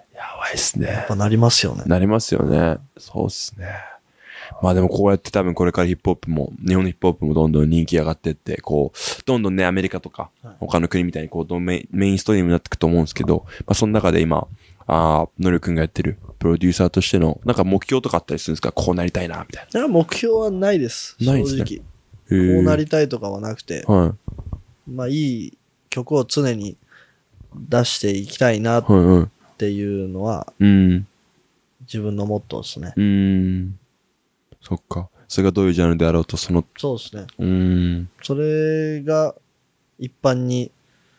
やばいっすね。 やっぱなりますよね。 なりますよね。そうっすね。まあでもこうやって多分これからヒップホップも、日本のヒップホップもどんどん人気上がってって、こう、どんどんね、アメリカとか、他の国みたいにこう、メインストリームになっていくと思うんですけど、まあその中で今、のりくんがやってるプロデューサーとしての、なんか目標とかあったりするんですか？こうなりたいな、みたいな。 いや、目標はないです。 ないですね。 正直。こうなりたいとかはなくて、はい、まあいい曲を常に出していきたいなっていうのは、自分のモットーですね。 そっか。それがどういうジャンルであろうと、そうですね。それが一般に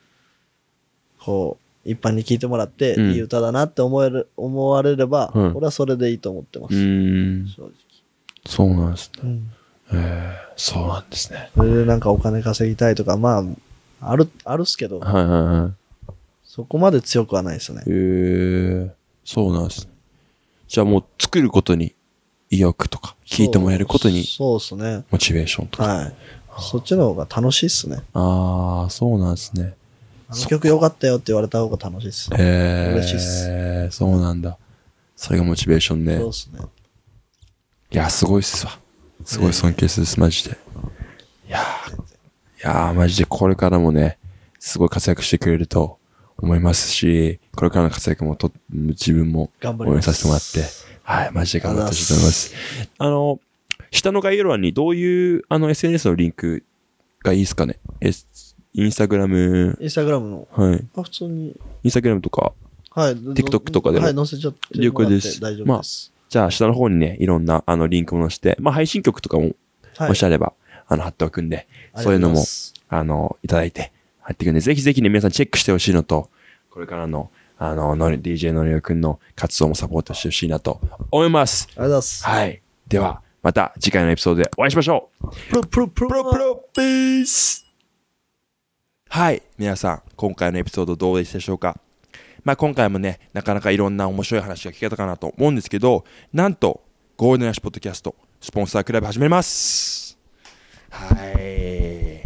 聞いてもらって、いい歌だなって思われれば、俺はそれでいいと思ってます。正直。 そうなんですね。そうなんですね。 それでなんかお金稼ぎたいとか、まあ、あるっすけど、はいはいはい、そこまで強くはないですね。 そうなんですね。じゃあもう作ることに意欲とか、聴いてもらえることに、 そうですね。 モチベーションとか。 はい。そっちの方が楽しいっすね。 そうなんですね。 あの曲良かったよって言われた方が楽しいっす。嬉しいっす。 そうなんだ。それがモチベーションで。 そうですね。 いや、すごいっすわ。すごい尊敬するっす、マジで。いややー、マジでこれからもね、すごい活躍してくれると思いますし、これからの活躍も自分も応援させてもらって、はい、マジで頑張ってほしいと思います。下の概要欄にどういう、SNS のリンクがいいですかね。インスタグラムの。 はい。 普通に。 インスタグラムとか、 はい。 TikTok とかでも。 はい、載せちゃって了解です。 大丈夫です。 じゃあ、下の方にね、いろんな、リンクも載せて、配信曲とかも、もしあれば、貼っておくんで、そういうのも、いただいて、入っていくんで、ぜひぜひね、皆さんチェックしてほしいのと、これからの、DJ のりおくんの活動もサポートしてほしいなと思います。 ありがとうございます。 はい。では、また次回のエピソードでお会いしましょう。プロピース。はい。皆さん、今回のエピソードどうでしたでしょうか。今回もね、なかなかいろんな面白い話が聞けたかなと思うんですけど、なんと、ゴールデンラッシュポッドキャスト、スポンサークラブ始めます。はい。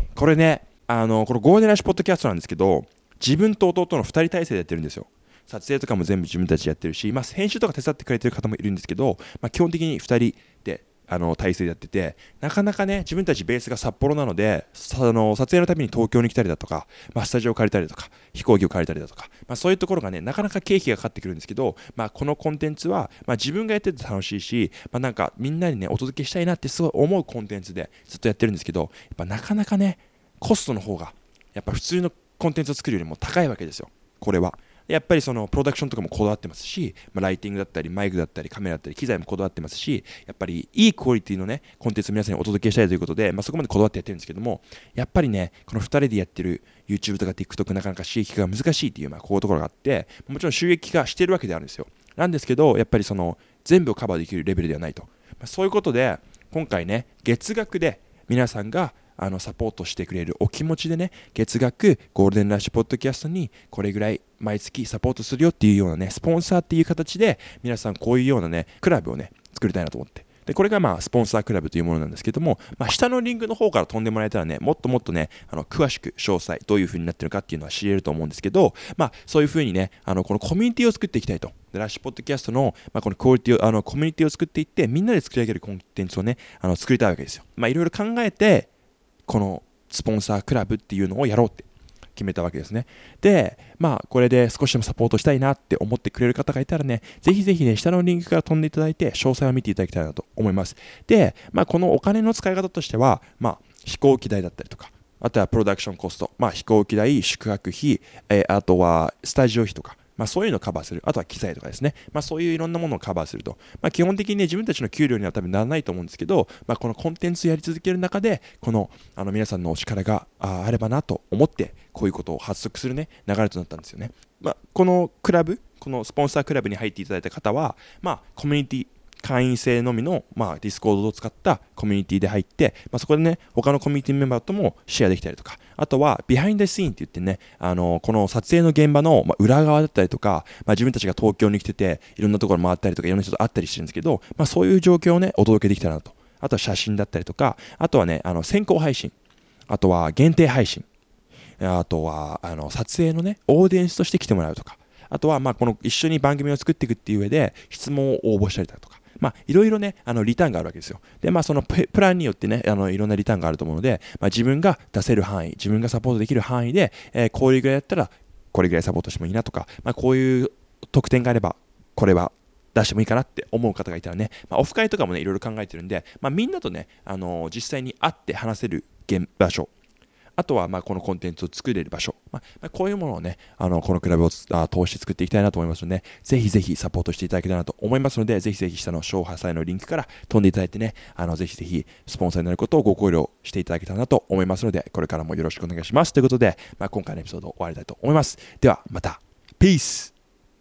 これね、このゴールデンラッシュポッドキャストなんですけど、自分と弟の2人体制でやってるんですよ。撮影とかも全部自分たちでやってるし、編集とか手伝ってくれてる方もいるんですけど、基本的に2人で体制でやってて、なかなかね、自分たちベースが札幌なので、撮影のために東京に来たりだとか、スタジオを借りたりだとか、飛行機を借りたりだとか、そういうところがね、なかなか経費がかかってくるんですけど、このコンテンツは、自分がやってて楽しいし、なんかみんなにね、お届けしたいなってすごい思うコンテンツでずっとやってるんですけど、やっぱなかなかね、コストの方が、やっぱ普通のコンテンツを作るよりも高いわけですよ、これは。やっぱりそのプロダクションとかもこだわってますし、ライティングだったりマイクだったりカメラだったり機材もこだわってますし、やっぱりいいクオリティのねコンテンツを皆さんにお届けしたいということで、そこまでこだわってやってるんですけども、やっぱりねこの2人でやってる YouTube とか TikTok なかなか収益化が難しいっていうこういうところがあって、もちろん収益化してるわけであるんですよ。なんですけど、やっぱりその全部をカバーできるレベルではないと、そういうことで今回ね月額で皆さんがサポートしてくれるお気持ちでね、月額ゴールデンラッシュポッドキャストにこれぐらい毎月サポートするよっていうようなね、スポンサーっていう形で皆さんこういうようなねクラブをね作りたいなと思って、でこれがスポンサークラブというものなんですけども、下のリンクの方から飛んでもらえたらね、もっともっとね詳しく詳細どういう風になってるかっていうのは知れると思うんですけど、そういう風にねこのコミュニティを作っていきたいと。でラッシュポッドキャストの、このクオリティをコミュニティを作っていって、みんなで作り上げるコンテンツをね作りたいわけですよ。いろいろ考えてこのスポンサークラブっていうのをやろうって決めたわけですね。で、これで少しでもサポートしたいなって思ってくれる方がいたらね、ぜひぜひね、下のリンクから飛んでいただいて、詳細を見ていただきたいなと思います。で、このお金の使い方としては、飛行機代だったりとか、あとはプロダクションコスト、飛行機代、宿泊費、あとはスタジオ費とか、そういうのをカバーする。あとは機材とかですね。そういういろんなものをカバーすると。基本的にね、自分たちの給料には多分ならないと思うんですけど、このコンテンツをやり続ける中で、この皆さんのお力があればなと思って、こういうことを発足するね、流れとなったんですよね。このクラブ、このスポンサークラブに入っていただいた方は、コミュニティ、会員制のみの、ディスコードを使ったコミュニティで入って、そこでね、他のコミュニティメンバーともシェアできたりとか、あとはビハインドシーンって言ってね、この撮影の現場の、裏側だったりとか、自分たちが東京に来てて、いろんなところ回ったりとか、いろんな人と会ったりしてるんですけど、そういう状況をね、お届けできたらなと。あとは写真だったりとか、あとはね、先行配信、あとは限定配信、あとは撮影のね、オーディエンスとして来てもらうとか、あとはこの一緒に番組を作っていくっていう上で、質問を応募したりだとか、いろいろね、リターンがあるわけですよ。で、そのプランによってね、いろんなリターンがあると思うので、自分が出せる範囲、自分がサポートできる範囲で、こういうぐらいだったら、これぐらいサポートしてもいいなとか、こういう特典があれば、これは出してもいいかなって思う方がいたらね、オフ会とかもね、いろいろ考えてるんで、みんなとね、実際に会って話せる場所、あとはこのコンテンツを作れる場所、こういうものをね、このクラブを通して作っていきたいなと思いますので、ぜひぜひサポートしていただけたらなと思いますので、ぜひぜひ下の詳細のリンクから飛んでいただいてね、ぜひぜひスポンサーになることをご考慮していただけたらなと思いますので、これからもよろしくお願いします。ということで、今回のエピソードを終わりたいと思います。ではまた、ピース。